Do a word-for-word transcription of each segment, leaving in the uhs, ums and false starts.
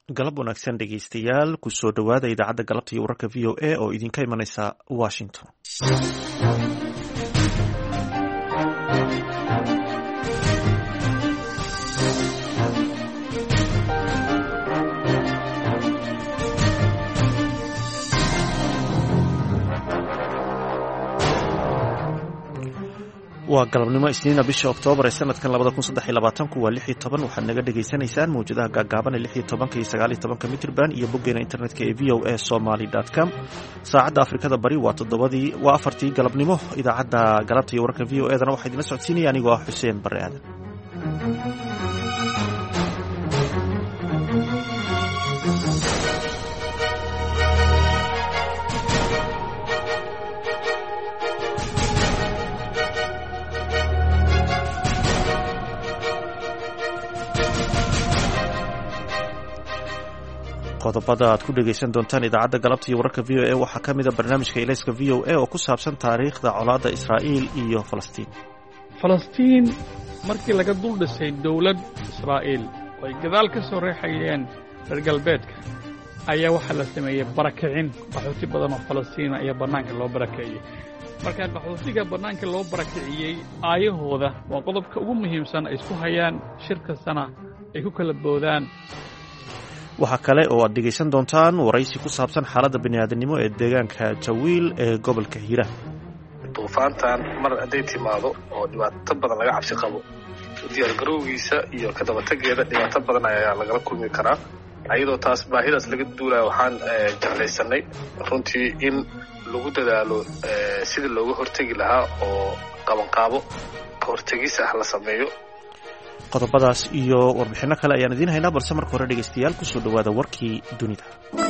galab wanaagsan dhegaystayaal kusoo dhowaada idaacadda galabta iyo wararka v o a oo idinka imanaysa washington. waa galabnimo isniina bisha oktoobar ee sanadkan labada kun saddex iyo labaatanku waa lix iyo toban waxaad naga dhagaysanaysaan mawjadaha gaagaaban ee lix iyo tobanka iyo sagaal iyo tobanka mitrban iyo boggeena internetka ee v o a somaly dot com. saacadda afrikada bari waa toddobadii waa afartii galabnimo. idaacadda galabta iyo wararka v o edana waxaa idinla socodsiinaya anigoo ah xuseen bare aadan. qodobada aad ku dhegaysan doontaan idaacadda galabta iyo wararka v o a waxaa ka mida barnaamijka ilayska v o a oo ku saabsan taariikhda colaadda israa'iil iyo falastiin. falastiin markii laga dul dhisay dowlad israa'iil oo ay gadaal ka soo reexayeen reer galbeedka ayaa waxaa la sameeyey barakicin qaxooti badan oo falastiina ayaa bannaanka loo barakiciyey. markaa qaxootiga bannaanka loo barakiciyey aayahooda waa qodobka ugu muhiimsan ay isku hayaan shir kastana ay ku kala boodaan. waxaa kale oo aad dhegaysan doontaan waraysi ku saabsan xaaladda bini'aadanimo ee deegaanka jawiil ee gobolka hiiraan. duufaantan mar hadday timaado oo dhibaato badan laga cabsi qabo diyaargarowgiisa iyo ka dabatageeda dhibaato badan ayaa lagala kulmi karaa. ayadoo taas baahidaas laga duulaya waxaan jeclaysanay runtii in lagu dadaalo sidii looga hortegi lahaa oo qabanqaabo ka hortegis ah la sameeyo. qodobadaas iyo warbixinno kale ayaan idiin haynaa, balse marka hore dhegaystayaal kusoo dhowaada warkii dunida.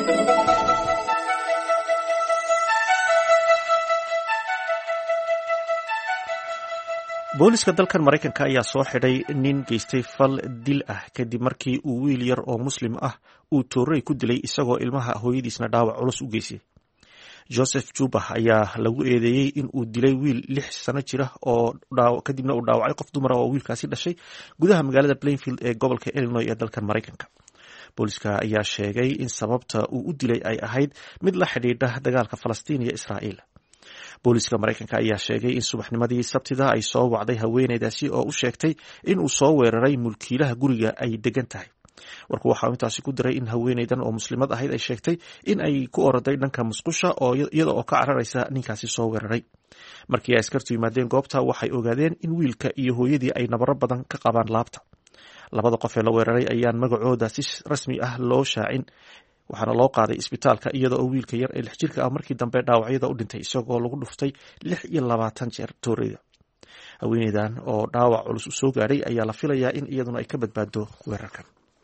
booliska dalkan maraykanka ayaa soo xidhay nin geystay fal dil ah kadib markii uu wiil yar oo muslim ah uu toorey ku dilay isagoo ilmaha hooyadiisna dhaawac culus u geystay. joseph juba ayaa lagu eedeeyey in uu dilay wiil lix sano jira oo kadibna uu dhaawacay qof dumara oo wiilkaasi dhashay gudaha magaalada plainfield ee gobolka illinois ee dalkan maraykanka. booliska ayaa sheegay in sababta uu u dilay ay ahayd mid la xidhiidha dagaalka falastiin iyo israa'iil. booliska maraykanka ayaa sheegay in subaxnimadii sabtida ay soo wacday haweeneydaasi oo u sheegtay in uu soo weeraray mulkiilaha guriga ay degan tahay. warku waxaa intaasi ku diray in haweeneydan oo muslimad ahayd ay sheegtay in ay ku oroday dhanka musqusha oo iyada oo ka cararaysa ninkaasi soo weeraray. markii ay askartu yimaadeen goobta waxay ogaadeen in wiilka iyo hooyadii ay nabaro badan ka qabaan laabta. labada qof ee la weeraray ayaan magacooda si rasmi ah loo shaacin, waxaana loo qaaday isbitaalka iyada oo wiilka yar ee lix jirka ah markii dambe dhaawacyada u dhintay isagoo lagu dhuftay lix iyo labaatan jeer tooreyda. haweeneydan oo dhaawac culus u soo gaadhay ayaa la filayaa in iyaduna ay ka badbaado weerarkan.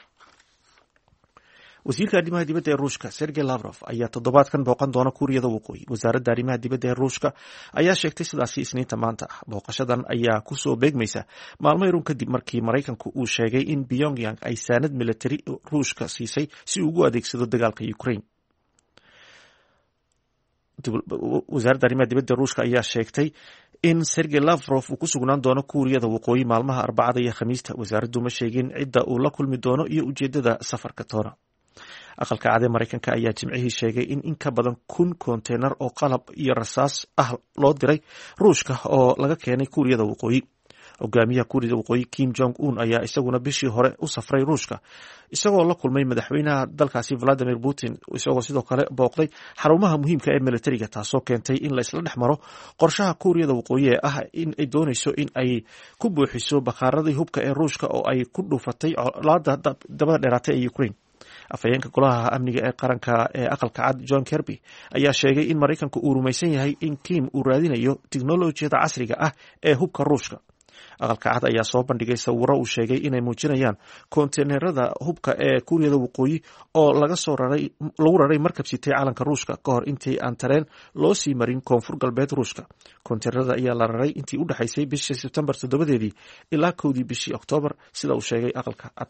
wasiirka arrimaha dibadda ee ruushka sergey lavrov ayaa toddobaadkan booqan doona kuuriyada waqooyi. wasaaradda arrimaha dibadda ee ruushka ayaa sheegtay sidaasi isniinta maanta ah. booqashadan ayaa kusoo beegmaysa maalmo yarun kadib markii maraykanku uu sheegay in pyongyang ay saanad militari ruushka siisay si uu ugu adeegsado dagaalka ukraine. wasaaradda arrimaha dibadda ruushka ayaa sheegtay in sergey lavrov uu ku sugnaan doono kuuriyada waqooyi maalmaha arbacada iyo khamiista. wasaaraddu ma sheegin cidda uu la kulmi doono iyo ujeedada safarka toona. aqalka cad ee maraykanka ayaa jimcihii sheegay in in ka badan kun konteynar oo qalab iyo rasaas ah loo diray ruushka oo laga keenay kuuriyada waqooyi. hogaamiyaha kuuriyada waqooyi kim jong un ayaa isaguna bishii hore u safray ruushka isagoo la kulmay madaxweynaha dalkaasi valadimir putin, isagoo sidoo kale booqday xarumaha muhiimka ee militariga, taasoo keentay in la isla dhex maro qorshaha kuuriyada waqooyi ee ah in ay doonayso in ay ku buuxiso bakaaradii hubka ee ruushka oo ay ku dhuufatay colaada dabada dheeraatay ee ukraine. afhayeenka golaha amniga ee qaranka ee aqalka cad john kirby ayaa sheegay in maraykanku uu rumaysan yahay in kim uu raadinayo tiknolojiyada casriga ah ee hubka ruushka. aqalka cad ayaa soo bandhigay sawiro uu sheegay inay muujinayaan konteynerada hubka ee kuuriyada waqooyi oo laga soo raray lagu raray markab sitay calanka ruushka ka hor intii aan tareen loo sii marin koonfur galbeed ruushka. konteynerada ayaa la raray intii u dhexaysay bishii sebtembar toddobadeedii ilaa kowdii bishii oktoobar sida uu sheegay aqalka cad.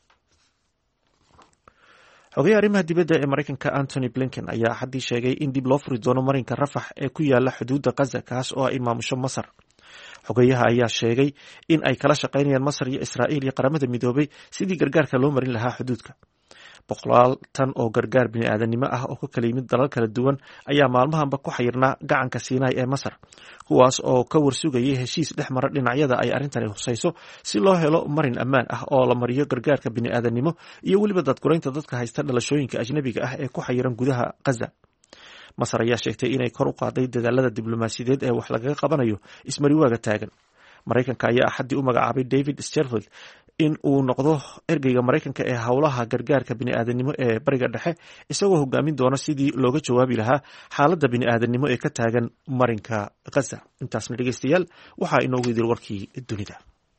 xogayaha arrimaha dibadda ee maraykanka antony blinken ayaa axaddii sheegay in dib loo furi doono marinka rafax ee ku yaala xuduudda gaza kaas oo ay maamusho masar. xogayaha ayaa sheegay in ay kala shaqaynayaan masar iyo israa'iil iyo qaramada midoobay sidii gargaarka loo marin lahaa xuduudka. boqolaal tan oo gargaar bini'aadanimo ah oo ka kala yimid dalal kala duwan ayaa maalmahanba ku xayirnaa gacanka Sinai ee Masar, kuwaas oo ka warsugayay heshiis dhex mara dhinacyada ay arrintani husayso si loo helo marin ammaan ah oo la mariyo gargaarka bini'aadanimo iyo weliba dadguraynta dadka haysta dhalashooyinka ajnabiga ah ee ku xayiran gudaha Gaza. Masar ayaa sheegtay inay kor u qaaday dadaalada diblomaasiyadeed ee wax lagaga qabanayo ismariwaaga taagan. Maraykanka ayaa axaddii u magacaabay David Sherfield in uu noqdo ergeyga Maraykanka ee howlaha gargaarka bini'aadanimo ee bariga dhexe, isagoo hogaamin doona sidii looga jawaabi lahaa xaaladda bini'aadanimo ee ka taagan marinka Gaza. Intaasna dhegeystayaal waxaa inoogu idil warkii dunida.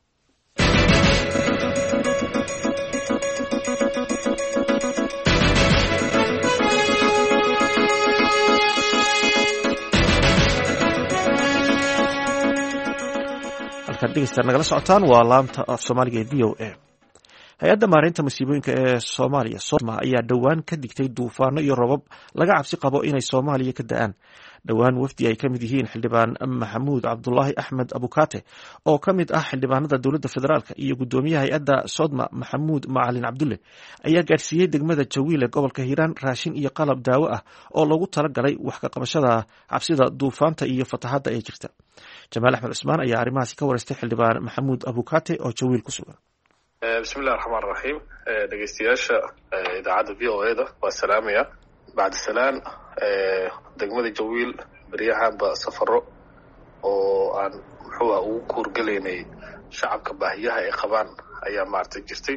dhegeystayaal nagala socotaan waa laanta af Soomaaliga ee V O A. Hay-adda maareynta musiibooyinka ee Soomaaliya Sodma ayaa dhowaan ka digtay duufaano iyo robab laga cabsi qabo inay Soomaaliya ka da'aan. Dhowaan wafdi ay ka mid yihiin xildhibaan Maxamuud Cabdulaahi Axmed Abukaate oo ka mid ah xildhibaanada dowladda federaalka iyo guddoomiyaha hay-adda Sodma Maxamuud Macalin Cabdulle ayaa gaarsiiyey degmada Jawiil ee gobolka Hiiraan raashin iyo qalab daawo ah oo loogu talagalay wax ka qabashada cabsida duufaanta iyo fatahaadda ee jirta. Jamaal Axmed Cusmaan ayaa arrimahaasi ka wareystay xildhibaan Maxamuud Abukaate oo Jawiil ku sugan. bismillahi raxmaan raxiim dhegeystayaasha idaacadda V O A da waa salaamaya. bacdi salaan degmada Jawiil baryahanba safaro oo aan muxuu ugu kuurgalaynay shacabka baahiyaha ay qabaan ayaa maartay jirtay.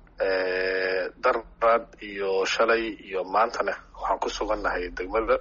darbaad iyo shalay iyo maantana waxaan ku sugannahay degmada.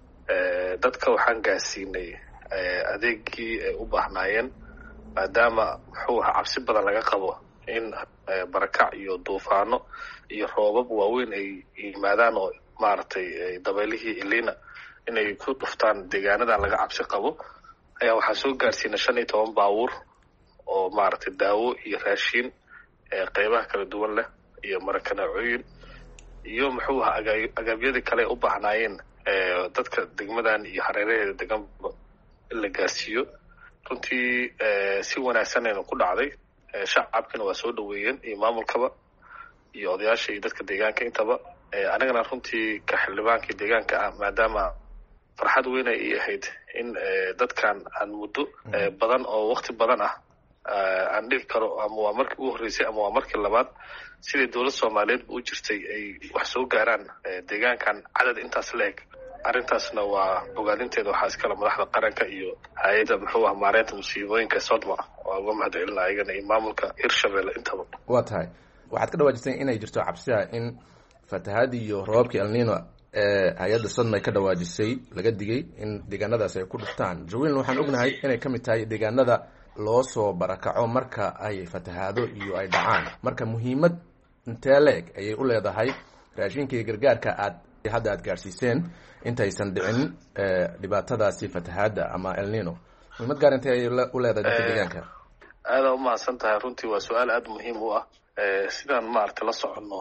dadka waxaan gaarsiinay adeegii ay u baahnaayeen maadaama muxuu ahaa cabsi badan laga qabo in barakac iyo duufaano iyo roobab waaweyn ay yimaadaan oo maaragtay dabeelihii Elina inay ku dhuftaan deegaanadan laga cabsi qabo ayaa waxaan soo gaarsiinay shan iyo toban baabuur oo maaragtay daawo iyo raashin qeybaha kala duwan leh iyo marakanacooyin iyo muxuu ahaa agaabyadii kale u baahnaayeen dadka degmadan iyo hareeraheeda deganba in la gaarsiiyo. runtii si wanaagsan aynu ku dhacday. shacabkana waa soo dhaweeyeen iyo maamulkaba iyo odayaasha iyo dadka deegaanka intaba. anagana runtii ka xildhibaankii deegaanka ah maadaama farxad weyn ay ahayd in dadkan aan muddo badan oo waqti badan ah aan dhihi karo ama waa markii ugu horreysay ama waa markii labaad sidii dowlad Soomaaliyeed u jirtay ay wax soo gaaraan deegaankan cadad intaas leeg. arrintaasna waa ogaadinteeda waxaa iskala madaxda qaranka iyo hay-adda muxuu ah maareynta musiibooyinka Sodma waa uga mahadcelinaa ayagana iyo maamulka Hirshabelle intaba. waa tahay waxaad ka dhawaajisay inay jirto cabsida in fatahaadii iyo roobabkii El Nino ee hay-adda Sodma ay ka dhawaajisay laga digay in deegaanadaas ay ku dhuftaan. Jawiilna waxaan ognahay inay ka mid tahay deegaanada loo soo barakaco marka ay fatahaado iyo ay dhacaan. marka muhiimad intee leeg ayay u leedahay raashinka iyo gargaarka aad hadda aad gaarsiiseen intaysan dhicin dhibaatadaasi fatahaadda ama El Nino? muhiimad gaar intee ay u leedahay dadka deegaanka? aada u mahadsan tahay. runtii waa su-aal aada muhiim u ah. sidaan maaragtay la soconno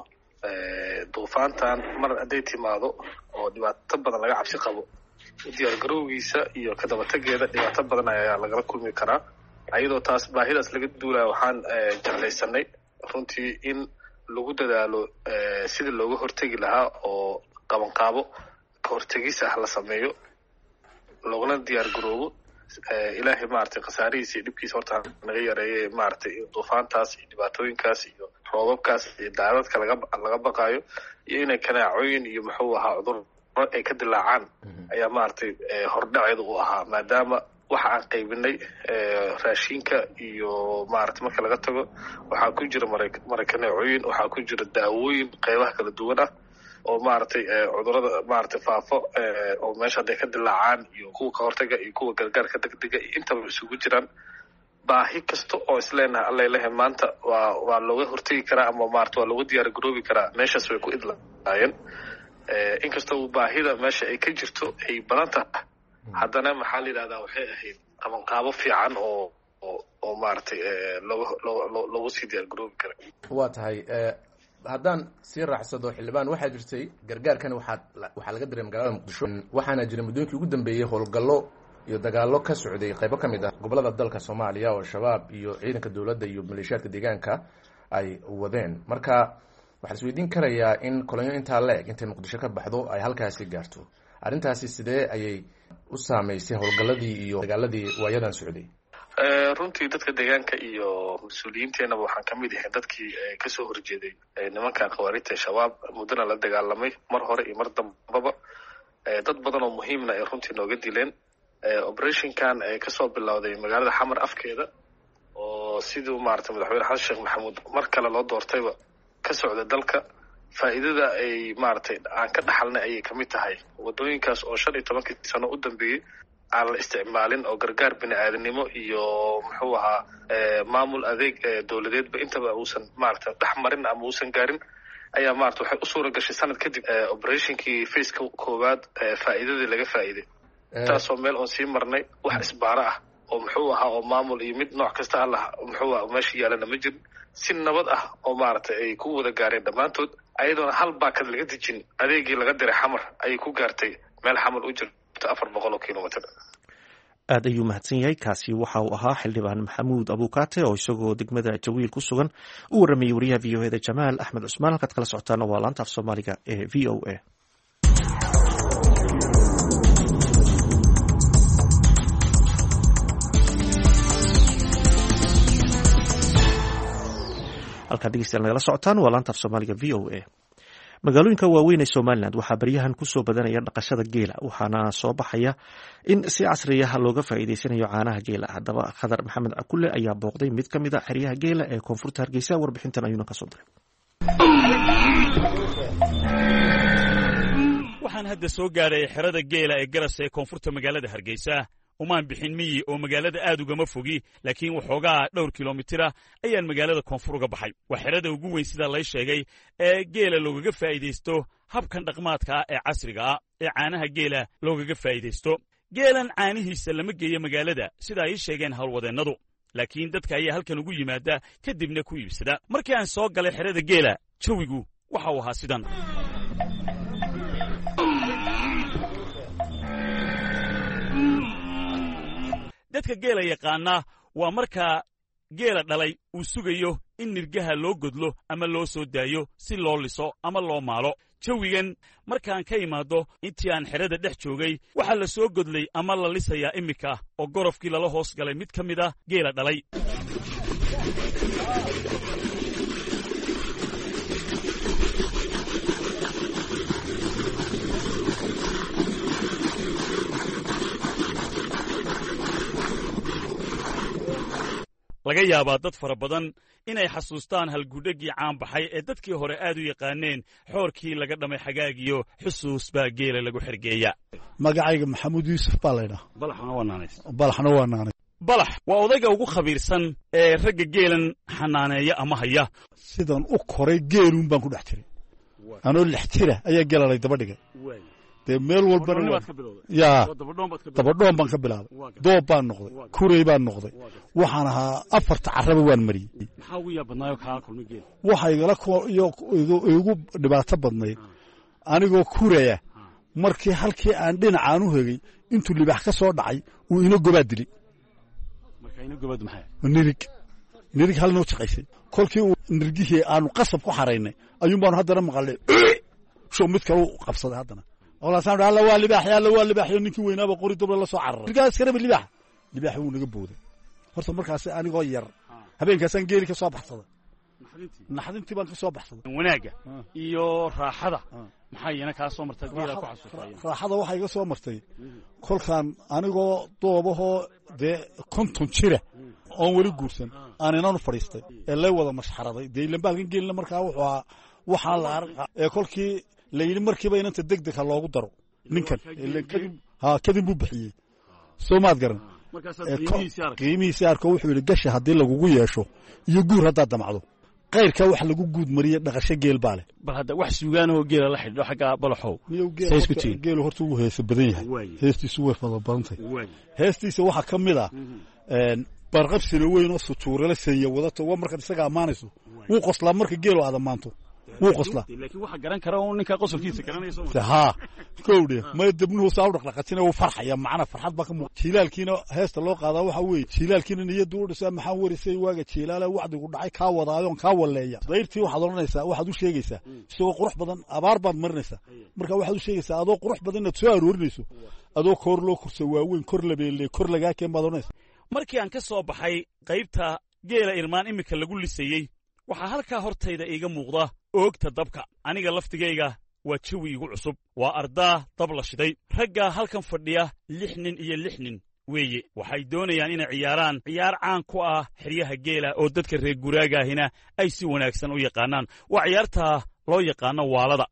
duufaantan mar hadday timaado oo dhibaato badan laga cabsi qabo diyaar garowgiisa iyo ka dabatageeda dhibaato badan ayaa lagala kulmi karaa. ayadoo taas baahidaas laga duulaya waxaan jeclaysanay runtii in lagu dadaalo sidii looga hortegi lahaa oo qabanqaabo ka hortegis ah la sameeyo loogana diyaar garoobo. ilaahay maaragtay khasaarihiisa iyo dhibkiisa horta naga yareeyay maaragtay duufaantaas iyo dhibaatooyinkaas iyo roobabkaas iyo daadadka laga laga baqaayo iyo inay kanaacooyin iyo muxuu ahaa cudurro ay ka dilaacaan ayaa maaragtay hordhaceeda u ahaa. maadaama waxa aan qaybinay raashinka iyo maaragtay marka laga tago waxaa ku jira marakanacooyin, waxaa ku jira daawooyin qeybaha kala duwan ah oo maaragtay cudurrada maaragtay faafo oo meesha hadday ka dilaacaan iyo kuwa ka hortaga iyo kuwa gargaarka degdega iyo intaba isugu jiraan. baahi kasta oo isleenahay alla ilahay maanta waa waa looga hortegi karaa ama maaragtay waa looga diyaar garoobi karaa. meeshaas way ku idlaayeen. inkastoo baahida meesha ay ka jirto ay badan tahay haddana maxaa la yidhahdaa waxay ahayd qabanqaabo fiican oo oo oo maaragtay looga loo loogu sii diyaar garoobi kara. waa tahay haddaan sii raacsado xildhibaan, waxaa jirtay gargaarkan waxaa waxaa laga diray magaalada Muqdisho. waxaana jiray muddooyinkii ugu dambeeyey howlgallo iyo dagaallo ka socday qaybo ka mid ah gobollada dalka Soomaaliya oo shabaab iyo ciidanka dowladda iyo maleeshiyaadka deegaanka ay wadeen. marka waxaa isweydiin karayaa in kolonyo intaa la eg intay muqdisho ka baxdo ay halkaasi gaarto arrintaasi sidee ayay u saamaysay howlgalladii iyo dagaaladii waayadan socday runtii dadka deegaanka iyo mas-uuliyiinteenaba waxaan ka mid yahay dadkii kasoo horjeeday nimankan khawaarijta shabaab muddana la dagaalamay mar hore iyo mar dambaba dad badan oo muhiimna ay runtii nooga dileen operationkan kasoo bilowday magaalada xamar afkeeda oo siduu maaragtay madaxweyne xasan sheekh maxamuud mar kale loo doortayba ka socda dalka faa'iidada ay maaragtay aan ka dhaxalnay ayay kamid tahay wadooyinkaas oo shan iyo tobankii sano u dambeeyey aan la isticmaalin oo gargaar bini aadanimo iyo muxuu ahaa maamul adeeg dowladeedba intaba uusan maaragtay dhex marin ama uusan gaarin ayaa maarata waxay u suura gashay sanad kadib operationkii faceka koowaad faa'iidadii laga faa'iiday taasoo meel oon sii marnay wax isbaaro ah oo muxuu ahaa oo maamul iyo mid nooc kasta allah muxuu aha meesha yaalana ma jirin si nabad ah oo maaragtay ay ku wada gaareen dhammaantood ayadoona hal baakad laga dejin adeegii laga diray xamar ayay ku gaartay meel xamar u jirta afar boqol oo kilomitr aad ayuu mahadsan yahay kaasi waxa uu ahaa xildhibaan maxamuud abukaate oo isagoo degmada jawiil ku sugan u warramayey wariyaha v o e da jamaal axmed cusmaan halkaad kala socotaana waa laanta af soomaaliga ee v o a halkaad dhegeystayaal nagala socotaan waa laanta af soomaaliga v o a magaalooyinka waaweyn ee somalilan waxaa baryahan kusoo badanaya dhaqashada geela waxaana soo baxaya in si casriyaha looga faa'iideysanayo caanaha geela haddaba khadar maxamed cakulle ayaa booqday mid ka mid a xeryaha geela ee koonfurta hargeysa warbixintan ayuuna ka soo diray waxaan hadda soo gaadhay xerada geela ee garas ee koonfurta magaalada hargeysa umaan bixin miyi oo magaalada aad ugama fogi laakiin waxoogaa dhowr kilomitira ayaan magaalada koonfur uga baxay waa xerada ugu weyn sidaa lay sheegay ee geela loogaga faa'iidaysto habkan dhaqmaadka ah ee casriga ah ee caanaha geela loogaga faa'iidaysto geelan caanihiisa lama geeyo magaalada sida ay sheegeen howlwadeennadu laakiin dadka ayaa halkan ugu yimaada kadibna ku iibsada markii aan soo galay xerada geela jawigu waxa uu ahaa sidan dadka geela yaqaana waa markaa geela dhalay uu sugayo in nirgaha loo godlo ama loo soo daayo si loo liso ama loo maalo jawigan markaan ka imaaddo intii aan xerada dhex joogay waxaa la soo godlay ama la lisayaa iminka oo gorofkii lala hoos galay mid ka mid a geela dhalay laga yaabaa dad fara badan inay xasuustaan halgudhaggii caanbaxay ee dadkii hore aad u yaqaaneen xoorkii laga dhamay xagaagiyo xusuus baa geela lagu xergeeya magacayga maxamuud yuusuf baa laydhaha balaxna waa naanays balaxna waa naanay balax waa odayga ugu khabiirsan ee ragga geelan xanaaneeya ama haya sidan u koray geeluun baan ku dhex jiray anoo lix jira ayaa geelalay daba dhigay dee meel walbana yaa dabadhoon baan ka bilaabay doob baan noqday kurey baan noqday waxaan ahaa afarta carraba waan mariyey maxaa ugu yaab badnaayo kaa kulmay geel waxa igala igu dhibaato badnayd anigoo kuraya markii halkii aan dhinacaan u hegay intuu libax ka soo dhacay uu ina gobaad dilay nirig nirig hal noo shaqaysay kolkii uu nirgihii aanu qasab ku xaraynay ayuun baanu haddana maqalnay show mid kale u qabsaday haddana walaasaan alla waa libaax alla waa libaax ninkii weynaaba qori dabla la soo cararay nirgaas karaba libaax libaax wuu naga booday horta markaas anigoo yar habeenkaasaan geeli ka soo baxsaday naxdintii baan ka soo baxsaday wanaaga iyo raaxada maxaa iyana kaa soo martay geela ku xasuustay raaxada waxaa iga soo martay kolkaan anigoo doobahoo dee konton jira oon weli guursan aan inaan u fadhiistay ee lay wada mashxaraday dee ilambaalkan geelina markaa wuxuu ahaa waxaa la arka ee kolkii la yidhi markiiba inanta degdeg ha loogu daro ninkan ha kadib buu bixiyey soo maad garan qiimihiisii arko wuxuu yidhi gasha haddii lagugu yeesho iyo guur haddaad damacdo kayrkaa wax lagu guud mariye dhaqasho geel baa leh bal hadda wax suugaanahoo geela la xidho xaggaa balaxow geelu horta ugu heesa badan yahay heestiisu way fada badantahy heestiisa waxaa ka mid ah barqabsina weyn oo sujuurala seeya wadata waa markaad isaga ammaanayso wuu qoslaa marka geelu aad ammaanto wuu qoslaa laakiin waxa garan kara oo ninka qosolkiisa garanayso ha kowdhe ma dibnuhu saa u dhaqdhaqatina wuu farxaya macna farxad baa ka muuqda jilaalkiina heesta loo qaadaa waxa weeye jilaalkiina niyadu u dhisaa maxaa warisay waaga jilaala wacdigu dhacay ka wadaayoon ka waleeya dayrtii waxaad oranaysaa waxaad u sheegaysaa isagoo qurux badan abaar baad marinaysaa marka waxaad u sheegaysaa adoo qurux badan inaad soo aroorinayso adoo koor loo kursa waaweyn kor labeelle kor lagaa keen baad oranaysaa markii aan ka soo baxay qaybta geela irmaan imika lagu lisayey waxaa halkaa hortayda iiga muuqda oogta dabka aniga laftigayga waa jawi igu cusub waa ardaa dab la shiday raggaa halkan fadhiya lix nin iyo lix nin weeye waxay doonayaan inay ciyaaraan ciyaar caan ku ah xeryaha geela oo dadka reer guraagaahina ay si wanaagsan u yaqaanaan waa ciyaartaa loo yaqaano waalada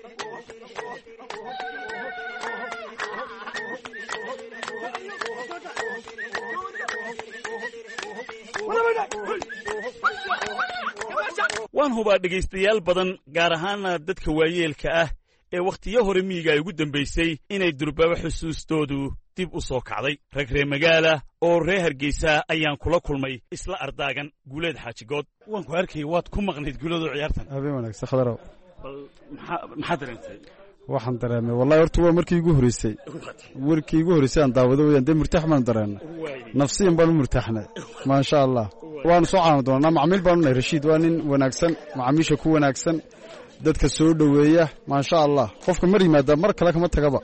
waan hubaa dhegaystayaal badan gaar ahaana dadka waayeelka ah ee wakhtiyo hore miyiga ay ugu dambaysay inay durbaabo xusuustoodu dib u soo kacday rag reer magaala oo reer hargeysa ayaan kula kulmay isla ardaagan guuleed xaajigood waan ku arkayay waad ku maqnayd guuleedoo ciyaartan habeen wanaagsan khadarow bal maxaa dareentay waxaan dareemay wallahi horta waa markii igu horeysay markii igu horeysay aan daawado weeyaan dee murtax baan dareennay nafsiyan baan u murtaxnay maasha allah waan soo caano doonaa macmiil baan u nahay rashiid waa nin wanaagsan macaamiisha ku wanaagsan dadka soo dhoweeya maasha allah qofka mar yimaada mar kale kama tagaba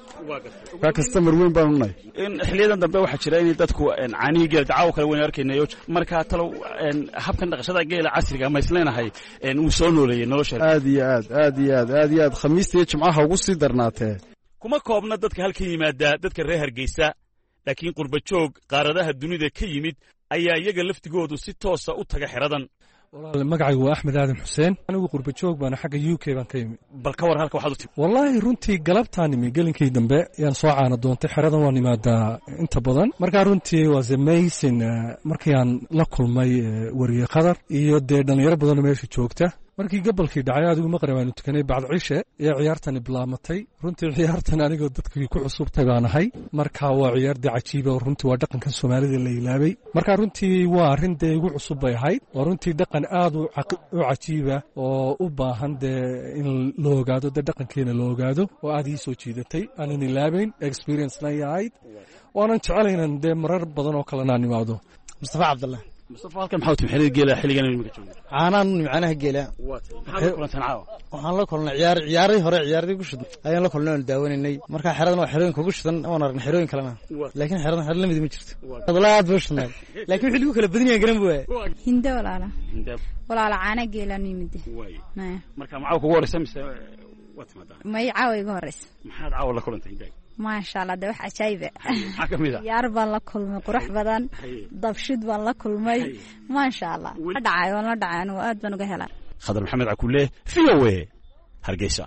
ka kastamar weyn baan u nahay xiliyadan dambe waxaa jira in dadku caanihii geela dacaawo kale weyn arkaynayo markaa talow habkan dhaqashada geela casriga ma isleenahay uu soo nooleeyey nolosha aad iyo aad aad iyo aad aad iyo aad khamiista iyo jimcaha ugu sii darnaatee kuma koobna dadka halkan yimaada dadka reer hargeysa laakiin qurba joog qaaradaha dunida ka yimid ayaa iyaga laftigoodu si toosa u taga xeradan walaal magacaygu waa axmed aadan xuseen anigu qurba joog baana xagga u k baan ka yimid bal ka war halka waxaad u timi wallaahi runtii galabtaan imi gelinkii dambe yaan soo caana doontay xeradan waan imaadaa inta badan markaa runtii was amazing markii aan la kulmay wariye khadar iyo dee dhallinyaro badanoo meesha joogta markii gabalkii dhacay adigu maqrib aanu tukanay bacd cishe ee ciyaartani bilaamatay runtii ciyaartan anigoo dadkii ku cusubtay baan ahay marka waa ciyaar dee cajiiba oo runtii waa dhaqankan soomaalida la ilaabay marka runtii waa arrin dee igu cusub bay ahayd waa runtii dhaqan aad u cajiiba oo u baahan dee in la ogaado dee dhaqankeena la ogaado oo aad ii soo jiidatay aanan ilaabayn experiencena ay ahayd waanan jecelaynan dee marar badan oo kalena aan imaado mustafa cabdallah mustafa halkan maxaa u timi xiriir geela xilligan imika jooga caanaan macnaha geela maxaa la kulantaan caawa waxaan la kulnay ciyaar ciyaaray hore ciyaaradii ku shidan ayaan la kulnay oo daawanaynay marka xeradan waa xerooyin kugu shidan oo aragna xerooyin kalena laakiin xeradan xer lamid ma jirto hadalaa aad buu shidan laakiin wixii lagu kala badan yahay garan buu hinda walaala walaala caana geela nimid marka maxaa kugu horeysa mise waa timaadaan may caawa iga horeysa maxaad caawa la kulantay intaa maasha allah de wax cajaayiba maxaa ka mid ah ciyaar baan la kulmay qurux badan dabshid baan la kulmay maasha allah la dhacay waan la dhacay anigu aad baan uga helaa khadar maxamed cakuule v o a hargeysa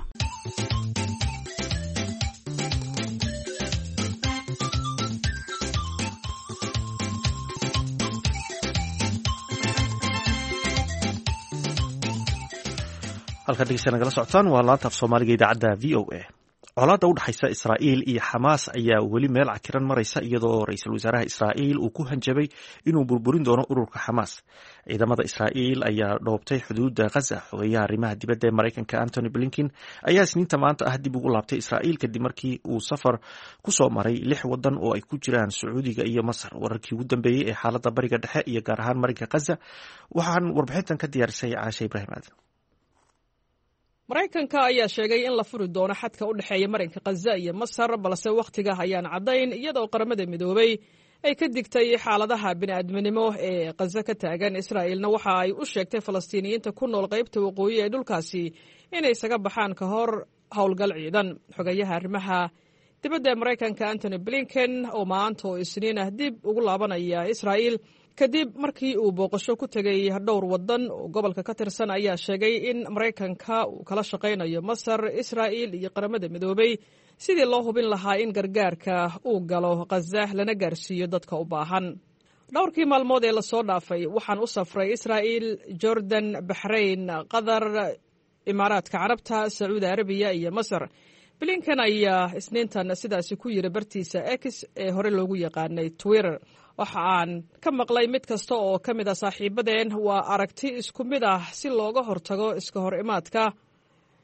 halkan dhegeysta nagala socotaan waa laanta af soomaaliga idaacadda v o a colaadda u dhexaysa israa'iil iyo xamaas ayaa weli meel cakiran maraysa iyadoo ra-iisul wasaaraha israa'iil uu ku hanjabay inuu burburin doono ururka xamaas ciidamada israa'iil ayaa dhoobtay xuduudda khaza xogeeyaha arrimaha dibadda ee maraykanka antony blinken ayaa isniinta maanta ah dib ugu laabtay israa'iil kadib markii uu safar ku soo maray lix waddan oo ay ku jiraan sacuudiga iyo masar wararkii ugu dambeeyey ee xaaladda bariga dhexe iyo gaar ahaan marinka khaza waxaan warbixintan ka diyaarisay caashe ibraahim aadan maraykanka ayaa sheegay in la furi doono xadka u dhexeeya marinka khaza iyo masar balse wakhtiga ayaan caddayn iyadoo qaramada midoobay ay ka digtay xaaladaha bini'aadminimo ee khaza ka taagan israa'iilna waxa ay u sheegtay falastiiniyiinta ku nool qaybta waqooyi ee dhulkaasi inay isaga baxaan ka hor howlgal ciidan xogeeyaha arrimaha dibadda ee maraykanka antony blinken oo maanta oo isniin ah dib ugu laabanaya israa'iil kadib markii uu booqasho ku tegay dhowr waddan oo gobolka ka tirsan ayaa sheegay in maraykanka uu kala shaqaynayo masar israa'iil iyo qaramada midoobay sidii loo hubin lahaa in gargaarka uu galo khaza lana gaarsiiyo dadka u baahan dhowrkii maalmood ee lasoo dhaafay waxaan u safray israa'iil jordan baxrayn qatar imaaraadka carabta sacuudi arabiya iyo masar blinken ayaa isniintan sidaasi ku yiri bartiisa x ee hore loogu yaqaanay twitter waxa aan ka maqlay mid kasta oo ka mid a saaxiibadeen waa aragti isku mid ah si looga hortago iska hor imaadka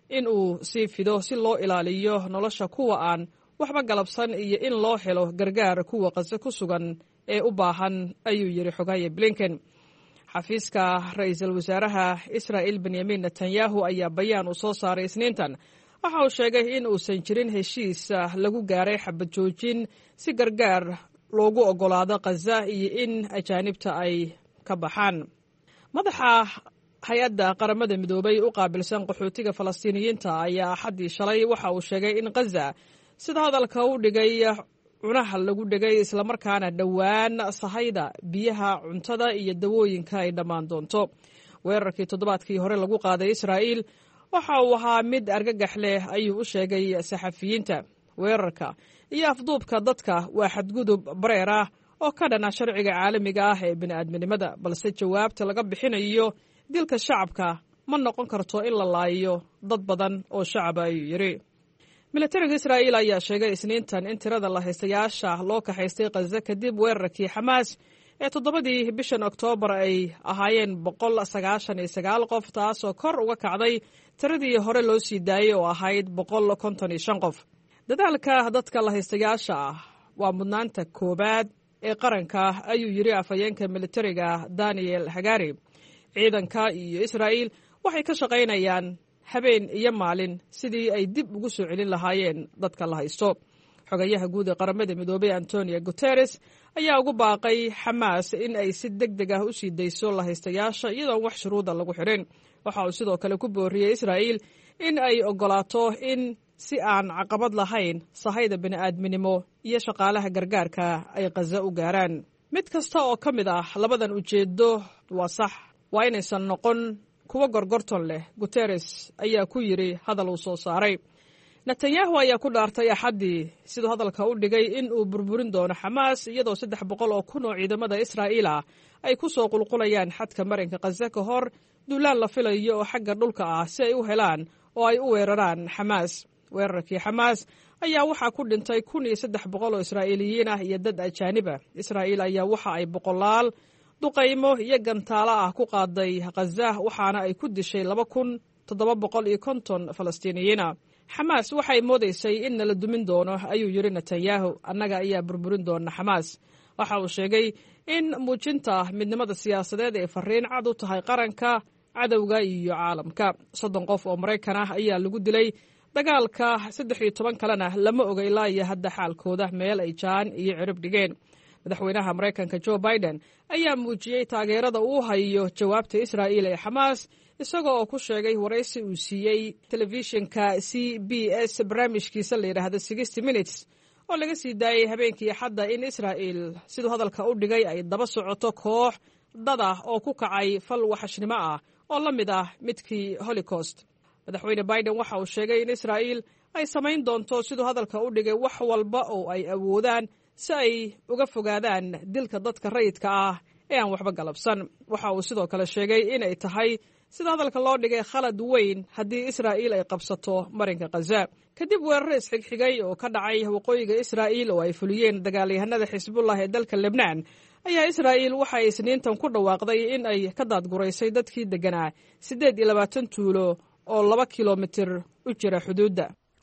in uu sii fido si loo ilaaliyo nolosha kuwa aan waxba galabsan iyo in loo helo gargaar kuwa qase ku sugan ee u baahan ayuu yidhi xogaye blinken xafiiska ra-iisul wasaaraha israa'il benyamin netanyahu ayaa bayaan uu soo saaray isniintan waxa uu sheegay in uusan jirin heshiis lagu gaaray xabad joojin si gargaar loogu oggolaado khaza iyo in ajaanibta ay ka baxaan madaxa hay-adda qaramada midoobay u qaabilsan qaxootiga falastiiniyiinta ayaa axaddii shalay waxa uu sheegay in khaza sida hadalka u dhigay cunaha lagu dhegay islamarkaana dhowaan sahayda biyaha cuntada iyo dawooyinka ay dhammaan doonto weerarkii toddobaadkii hore lagu qaaday israa'iil waxa uu ahaa mid argagax leh ayuu u sheegay saxafiyiinta weerarka iyo afduubka dadka waa xadgudub bareer ah oo ka dhana sharciga caalamiga ah ee bini'aadminimada balse jawaabta laga bixinayo dilka shacabka ma noqon karto in la laayo dad badan oo shacaba ayuu yidhi militariga israa'iil ayaa sheegay isniintan in tirada la haystayaasha loo kaxaystay khaza kadib weerarkii xamaas ee toddobadii bishan oktoobar ay ahaayeen boqol sagaashan iyo sagaal qof taasoo kor uga kacday tiradii hore loo sii daayey oo ahayd boqol konton iyo shan qof dadaalka dadka la haystayaasha ah waa mudnaanta koowaad ee qaranka ayuu yidhi afhayeenka militariga daniel hagari ciidanka iyo israa'iil waxay ka shaqaynayaan habeen iyo maalin sidii ay dib ugu soo celin lahaayeen dadka la haysto xogayaha guud ee qaramada midoobey antonio guteres ayaa ugu baaqay xamaas in ay si deg deg ah u sii dayso la haystayaasha iyadoon wax shuruuda lagu xidhin waxa uu sidoo kale ku booriyey israa'iil in ay oggolaato in si aan caqabad lahayn sahayda bini'aadminimo iyo shaqaalaha gargaarka ay khaza u gaaraan mid kasta oo ka mid ah labadan ujeeddo waa sax waa inaysan noqon kuwa gorgorton leh guteres ayaa ku yidhi hadal uu soo saaray netanyahu ayaa ku dhaartay axaddii siduu hadalka u dhigay in uu burburin doono xamaas iyadoo saddex boqol oo kun oo ciidamada israa'iil ah ay ku soo qulqulayaan xadka marinka khaza ka hor duulaan la filayo oo xagga dhulka ah si ay u helaan oo ay u weeraraan xamaas weerarkii xamaas ayaa waxaa ku dhintay kun iyo saddex boqol oo israa'iiliyiin ah iyo dad ajaanib ah israa'iil ayaa waxa ay boqolaal duqaymo iyo gantaalo ah ku qaaday khaza waxaana ay ku dishay laba kun toddoba boqol iyo konton falastiiniyiina xamaas waxay moodaysay in nala dumin doono ayuu yidhi netanyahu annaga ayaa burburin doona xamaas waxa uu sheegay in muujinta midnimada siyaasadeed ay fariin cad u tahay qaranka cadowga iyo caalamka soddon qof oo maraykan ah ayaa lagu dilay dagaalka saddex iyo toban kalena lama oga ilaa iyo hadda xaalkooda meel ay jaan iyo cirib dhigeen madaxweynaha maraykanka joe biden ayaa muujiyey taageerada uu hayo jawaabta israa'iil ee xamaas isagoo oo ku sheegay waraysi uu siiyey telefishinka c b s barnaamijkiisa la yidhaahdo sixty minutes oo laga sii daayey habeenkii axadda in israa'iil siduu hadalka u dhigay ay daba socoto koox dad ah oo ku kacay fal waxashnimo ah oo la mid ah midkii holocaust madaxweyne biden waxa uu sheegay in israa'iil ay samayn doonto siduu hadalka u dhigay wax walba oo ay awoodaan si ay uga fogaadaan dilka dadka rayidka ah ee aan waxba galabsan waxa uu sidoo kale sheegay inay tahay sida hadalka loo dhigay khalad weyn haddii israa'iil ay qabsato marinka khaza kadib weeraro isxigxigay oo ka dhacay waqooyiga israa'iil oo ay fuliyeen dagaalyahanada xisbullah ee dalka lebnaan ayaa israa'iil waxay isniintan ku dhawaaqday in ay ka daadguraysay dadkii degganaa siddeed iyo labaatan tuulo oo laba kilomitir u jira xuduudda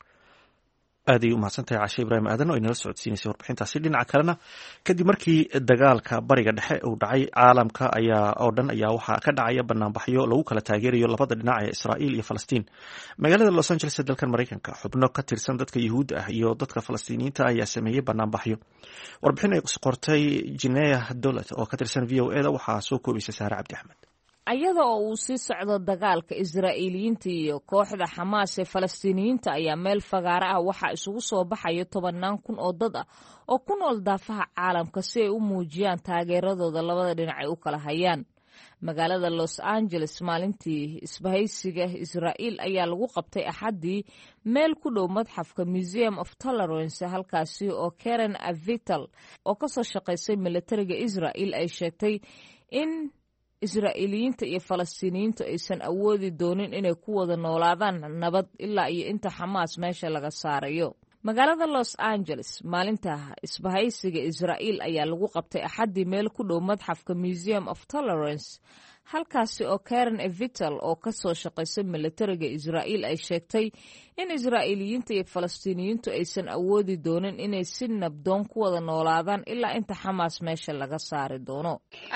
aaday u mahadsantahay cashe ibraahim aadan oo inala socodsiinaysay warbixintaasi dhinaca kalena kadib markii dagaalka bariga dhexe uu dhacay caalamka ayaa oo dhan ayaa waxaa ka dhacaya banaanbaxyo lagu kala taageerayo labada dhinac ee israa'iil iyo falastiin magaalada los angeles ee dalkan maraykanka xubno ka tirsan dadka yuhuudda ah iyo dadka falastiiniyiinta ayaa sameeyey banaanbaxyo warbixin ay qortay jineya dolat oo ka tirsan v o eda waxaa soo koobaysa saare cabdi axmed ayada oo uu sii socdo dagaalka israa'iiliyiinta iyo kooxda xamaas ee falastiiniyiinta ayaa meel fagaara ah waxaa isugu soo baxaya tobannaan kun oo dad ah oo ku nool daafaha caalamka si ay u muujiyaan taageeradooda labada dhinac ay u kala hayaan magaalada los angeles maalintii isbahaysiga israa'iil ayaa lagu qabtay axaddii meel ku dhow madxafka museum of tolerance halkaasi oo karen avital oo ka soo shaqaysay militariga israa'iil ay sheegtay in israa'iiliyiinta iyo falastiiniyiintu aysan awoodi doonin inay ku wada noolaadaan nabad ilaa iyo inta xamaas meesha laga saarayo magaalada los angeles maalinta isbahaysiga israa'iil ayaa lagu qabtay axaddii meel ku dhow madxafka museum of tolerance halkaasi oo karen evital oo ka soo shaqaysa militariga israa'iil ay sheegtay in israa'iiliyiinta iyo falastiiniyiintu aysan awoodi doonin inay si nabdoon ku wada noolaadaan ilaa inta xamaas meesha laga saari doono.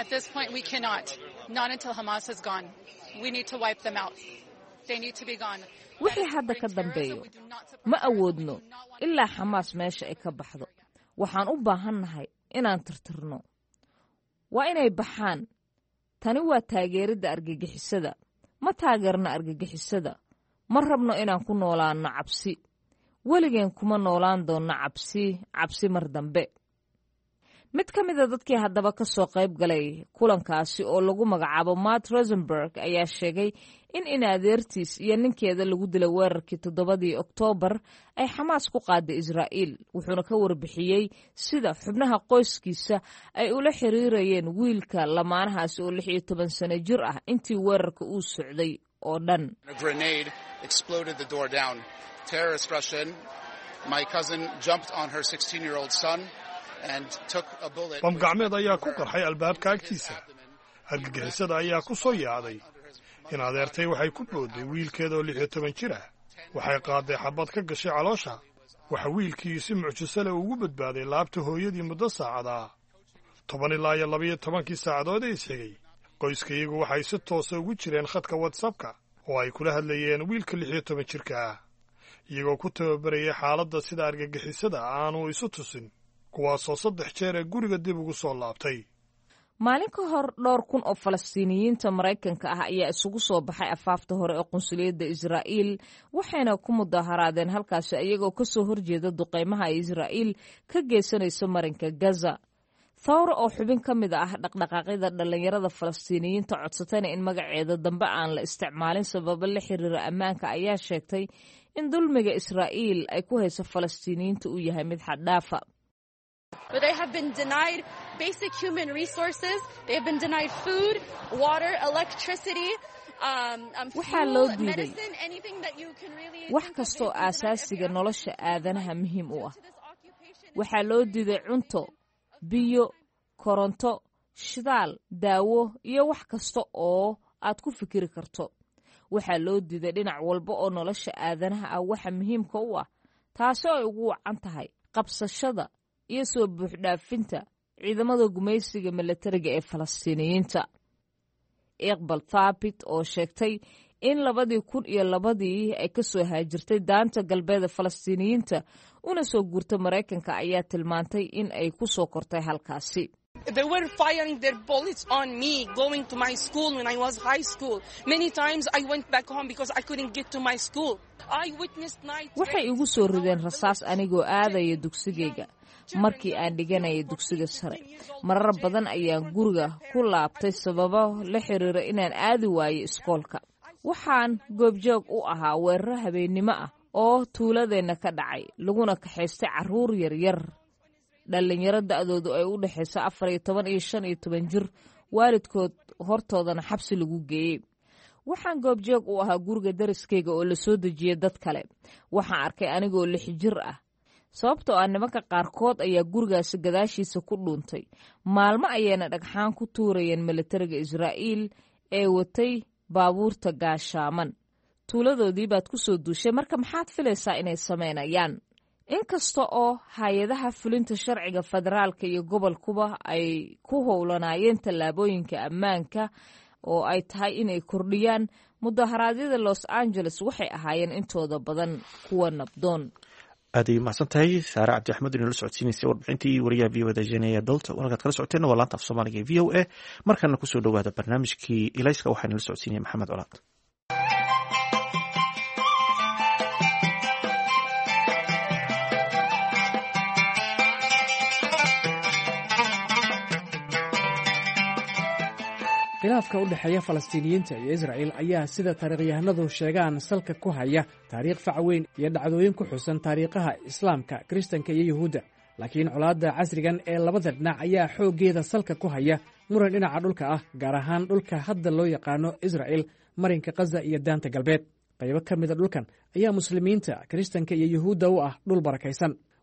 wixii hadda ka dambeeyo ma awoodno ilaa xamaas meesha ay ka baxdo. waxaan u baahannahay inaan tirtirno. waa inay baxaan. tani waa taageeridda argagixisada. ma taageerno argagixisada. ma rabno inaan ku noolaanno cabsi. weligeen kuma noolaan doonno cabsi cabsi mar dambe. mid ka mida dadkii haddaba ka soo qayb galay kulankaasi oo lagu magacaabo Matt Rosenberg ayaa sheegay in in adeertiis iyo ninkeeda lagu dilay weerarkii toddobadii Oktoobar ay Xamaas ku qaaday Israa'iil, wuxuuna ka warbixiyey sida xubnaha qoyskiisa ay ula xiriirayeen wiilka lamaanahaasi oo lix iyo toban sano jir ah intii weerarka uu socday oo dhan. bam gacmeed ayaa ku qarxay albaabka agtiisa. argagixisada ayaa ku soo yaacday. in adeertay waxay ku boodday wiilkeeda oo lix iyo toban jir ah. waxay qaaday xabad ka gashay caloosha. waxa wiilkii si mucjiso leh ugu badbaaday laabta hooyadii muddo saacada. toban ilaa iyo labaiyo tobankii saacadood ee isxigay qoyskayagu waxay si toosa ugu jireen khadka watsapka oo ay kula hadlayeen wiilka lix iyo toban jirka ah, iyagoo ku tababarayay xaaladda sida argagixisada aanu isu tusin, kuwaasoo saddex jeer ee guriga dib ugu soo laabtay. maalin ka hor dhowr kun oo falastiiniyiinta Maraykanka ah ayaa isugu soo baxay afaafta hore ee qunsuliyadda Israa'iil, waxayna ku mudaharaadeen halkaasi iyagoo ka soo horjeeda duqeymaha ay Israa'iil ka geysanayso marinka Gaza. Thawra oo xubin ka mid ah dhaqdhaqaaqyada dhalinyarada falastiiniyiinta codsatayna in magaceeda dambe aan la isticmaalin sababo la xiriira ammaanka ayaa sheegtay in dulmiga Israa'iil ay ku hayso falastiiniyiinta uu yahay mid xad dhaafa. But they have been denied basic human resources. They have been denied food, water, electricity, um, um, fuel, medicine, anything that you can really... wax kastoo aasaasiga nolosha aadanaha muhiim u ah. waxaa loo diiday cunto, biyo, koronto, shidaal, daawo iyo wax kasta oo aad ku fikiri karto. waxaa loo diiday dhinac walba oo nolosha aadanaha ah waxa muhiimka u ah, taasoo ay ugu wacan tahay qabsashada iyo soo buuxdhaafinta ciidamada gumaysiga militariga ee falastiiniyiinta. Iqbal Thabit oo sheegtay in labadii kun iyo labadii ay ka soo haajirtay daanta galbeed ee falastiiniyiinta una soo guurtay Maraykanka ayaa tilmaantay in ay ku soo kortay halkaasi. They were firing their bullets on me going to my school when I was high school. Many times I went back home because I couldn't get to my school. I witnessed night. waxay igu soo rideen rasaas anigoo aadaya dugsigayga markii aan dhiganayay dugsiga sare. marar badan ayaan guriga ku laabtay sababo la xiriira inaan aadi waayay iskoolka. waxaan goobjoog u ahaa weerar habeennimo ah oo tuuladeenna ka dhacay, laguna kaxaystay carruur yaryar, dhalinyaro da'doodu ay u dhaxayso afar iyo toban iyo shan iyo toban jir, waalidkood hortoodana xabsi lagu geeyey. waxaan goobjoog u ahaa guriga dariskayga oo la soo dejiyey dad kale. waxaan arkay anigoo lix jir ah, sababtoo ah nimanka qaarkood ayaa gurigaasi gadaashiisa ku dhuuntay. maalmo ayayna dhagxaan ku tuurayeen militariga Israa'iil ee watay baabuurta gaashaaman. tuuladoodii baad ku soo duushay, marka maxaad filaysaa inay samaynayaan? inkasta oo hay-adaha fulinta sharciga federaalka iyo gobolkuba ay ku howlanaayeen tallaabooyinka ammaanka oo ay tahay inay kordhiyaan, mudaharaadyada Los Angeles waxay ahaayeen intooda badan kuwa nabdoon. aad ay mahadsan tahay saare cabdi axmed inala socodsiinaysay warbixintii wariyaha v o da jenaya dalta warkaad kala socoteenna waa laanta af soomaaliga ee v o a. markana kusoo dhowaada barnaamijkii ilayska waxaa inala socodsiinaya maxamed colaad. khilaafka u dhexeeya falastiiniyiinta iyo israa'iil ayaa sida taariikhyahanadu sheegaan salka ku haya taariikh fac weyn iyo dhacdooyin ku xusan taariikhaha islaamka, kiristanka iyo yuhuudda. laakiin colaadda casrigan ee labada dhinac ayaa xooggeeda salka ku haya muran dhinaca dhulka ah, gaar ahaan dhulka hadda loo yaqaano israa'iil, marinka Gaza iyo daanta galbeed. qaybo ka mida dhulkan ayaa muslimiinta, kiristanka iyo yuhuudda u ah dhul barakaysan.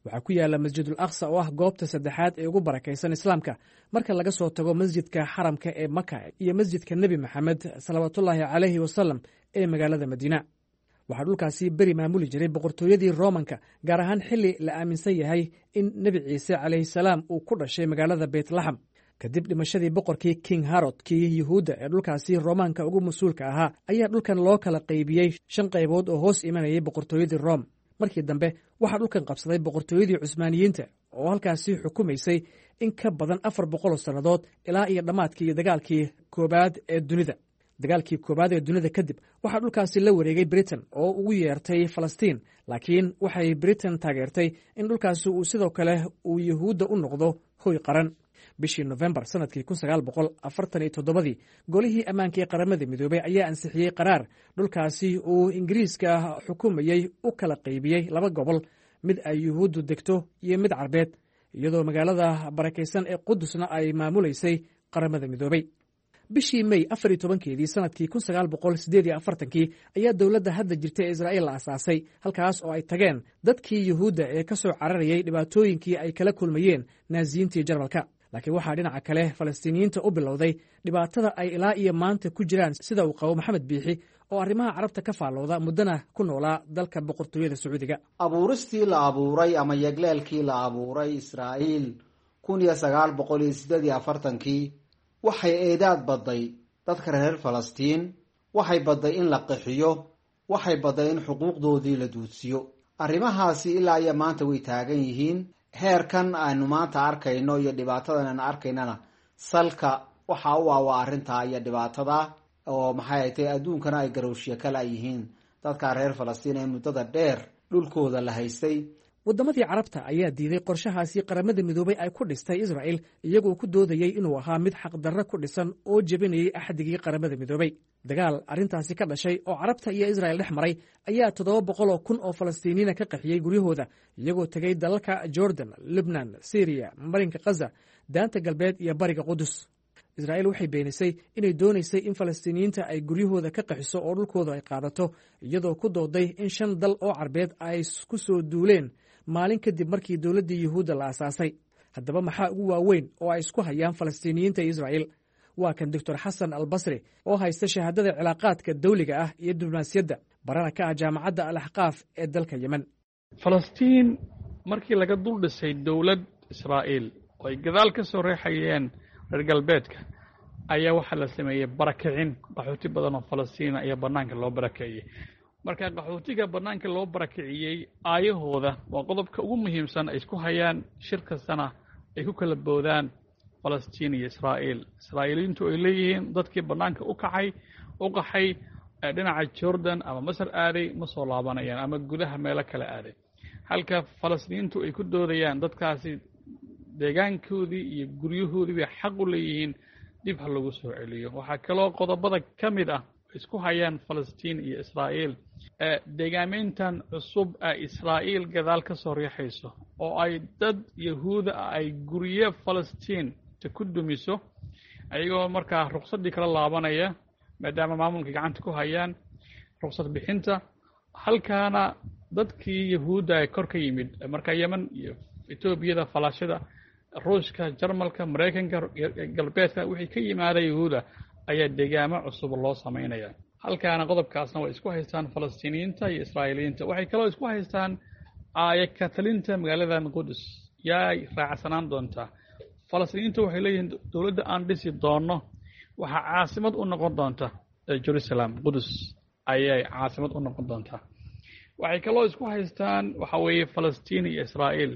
waxaa ku yaala masjidul aqsa oo ah goobta saddexaad ee ugu barakaysan islaamka marka laga soo tago masjidka xaramka ee maka iyo masjidka nebi maxamed salawaatullaahi calayhi wasalam ee magaalada madiina waxaa dhulkaasi beri maamuli jiray boqortooyadii romanka gaar ahaan xilli la aaminsan yahay in nebi ciise calayhi salaam uu ku dhashay magaalada beytlaxam kadib dhimashadii boqorkii king harod kii yuhuudda ee dhulkaasi romaanka ugu mas-uulka ahaa ayaa dhulkan loo kala qaybiyey shan qaybood oo hoos imanayay boqortooyadii rom markii dambe waxaa dhulkan qabsaday boqortooyadii cusmaaniyiinta oo halkaasi xukumaysay in ka badan afar boqoloo sannadood ilaa iyo dhammaadkii iyo dagaalkii koobaad ee dunida dagaalkii koobaad ee dunida kadib waxaa dhulkaasi la wareegay britain oo ugu yeertay falastiin laakiin waxay britain taageertay in dhulkaasi uu sidoo kale uu yuhuudda u noqdo hoy qaran bishii nofembar sanadkii kun sagaal boqol afartan iyo toddobadii golihii ammaanka ee qaramada midoobey ayaa ansixiyey qaraar dhulkaasi uu ingiriiska xukumayey u kala qaybiyey laba gobol mid ay yuhuuddu degto iyo mid carbeed iyadoo magaalada barakaysan ee qudusna ay maamulaysay qaramada midoobey bishii mey afar iyo tobankeedii sanadkii kun sagaal boqol siddeed iyo afartankii ayaa dowladda hadda jirta ee israa'iil la asaasay halkaas oo ay tageen dadkii yuhuudda ee ka soo cararayay dhibaatooyinkii ay kala kulmayeen naasiyiintii jarmalka laakiin waxaa dhinaca kale falastiiniyiinta u bilowday dhibaatada ay ilaa iyo maanta ku jiraan sida uu qabo maxamed biixi oo arrimaha carabta ka faallooda muddana ku noolaa dalka boqortooyada sacuudiga abuuristii la abuuray ama yegleelkii la abuuray israa'iil kun iyo sagaal boqol iyo siddeed iyo afartankii waxay eedaad badday dadka reer falastiin waxay badday in la qixiyo waxay badday in xuquuqdoodii la duudsiyo arrimahaasi ilaa iyo maanta way taagan yihiin heerkan aynu maanta arkayno iyo dhibaatadan aynu arkaynana salka waxa u ah waa arrintaa iyo dhibaatada oo maxay tahay adduunkana ay garowshiye kala yihiin dadka reer falastiin ee muddada dheer dhulkooda la haystay waddamadii carabta ayaa diiday qorshahaasi qaramada midoobey ay ku dhistay israa'il iyagoo ku doodayey inuu ahaa mid xaqdarro ku dhisan oo jebinayay axdigii qaramada midoobey dagaal arrintaasi ka dhashay oo carabta iyo israa'il dhex maray ayaa toddoba boqol oo kun oo falastiiniina ka qaxiyey guryahooda iyagoo tegey dalalka jordan lubnan syriya marinka khaza daanta galbeed iyo bariga qudus israa'iil waxay beenisay inay doonaysay in falastiiniyiinta ay guryahooda ka qaxiso oo dhulkooda ay qaadato iyadoo ku dooday in shan dal oo carbeed ay ku soo duuleen maalin kadib markii dowladdii yuhuudda la asaasay haddaba maxaa ugu waaweyn oo ay isku hayaan falastiiniyiinta iyo israa'iil waa kan doctor xasan albasri oo haysta shahaadada cilaaqaadka dawliga ah iyo diblomaasiyadda barana ka ah jaamacadda al axqaaf ee dalka yemen falastiin markii laga dul dhisay dowlad israa'iil oo ay gadaal ka soo reexayeen reer galbeedka ayaa waxaa la sameeyey barakicin qaxooti badan oo falastiina ayaa bannaanka loo barakeeyey marka qaxootiga bannaanka loo barakiciyey aayahooda waa qodobka ugu muhiimsan ay isku hayaan shir kastana ay ku kala boodaan falastiin iyo israa'iil israa'iiliyiintu ay leeyihiin dadkii bannaanka u kacay u qaxay dhinaca jordan ama masar aaday ma soo laabanayaan ama gudaha meelo kale aaday halka falastiiniintu ay ku doodayaan dadkaasi deegaankoodii iyo guryahoodii bay xaq u leeyihiin dib ha lagu soo celiyo waxaa kaloo qodobada ka mid ah isku hayaan falastiin iyo israa'iil deegaameyntan cusub ee israa'iil gadaal ka soo riixayso oo ay dad yahuuda ah ay guryo falastiinta ku dumiso ayagoo markaa ruqsaddii kala laabanaya maadaama maamulka gacanta ku hayaan ruqsad bixinta halkaana dadkii yahuudda ay kor ka yimid markaa yemen iyo etoobiyada falaashada ruushka jarmalka maraykanka galbeedka wixii ka yimaada yahuuda ayaa deegaamo cusub loo samaynaya halkaana qodobkaasna way isku haystaan falastiiniyiinta iyo israa'iiliyiinta waxay kaloo isku haystaan aaya ka talinta magaaladan qudus yaay raacsanaan doontaa falastiiniyiinta waxay leeyihiin dowladda aan dhisi doonno waxaa caasimad u noqon doonta jerusalem qudus ayay caasimad u noqon doontaa waxay kaloo isku haystaan waxa weeye falastiin iyo israa'iil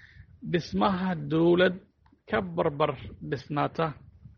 dhismaha dowlad ka barbar dhisnaata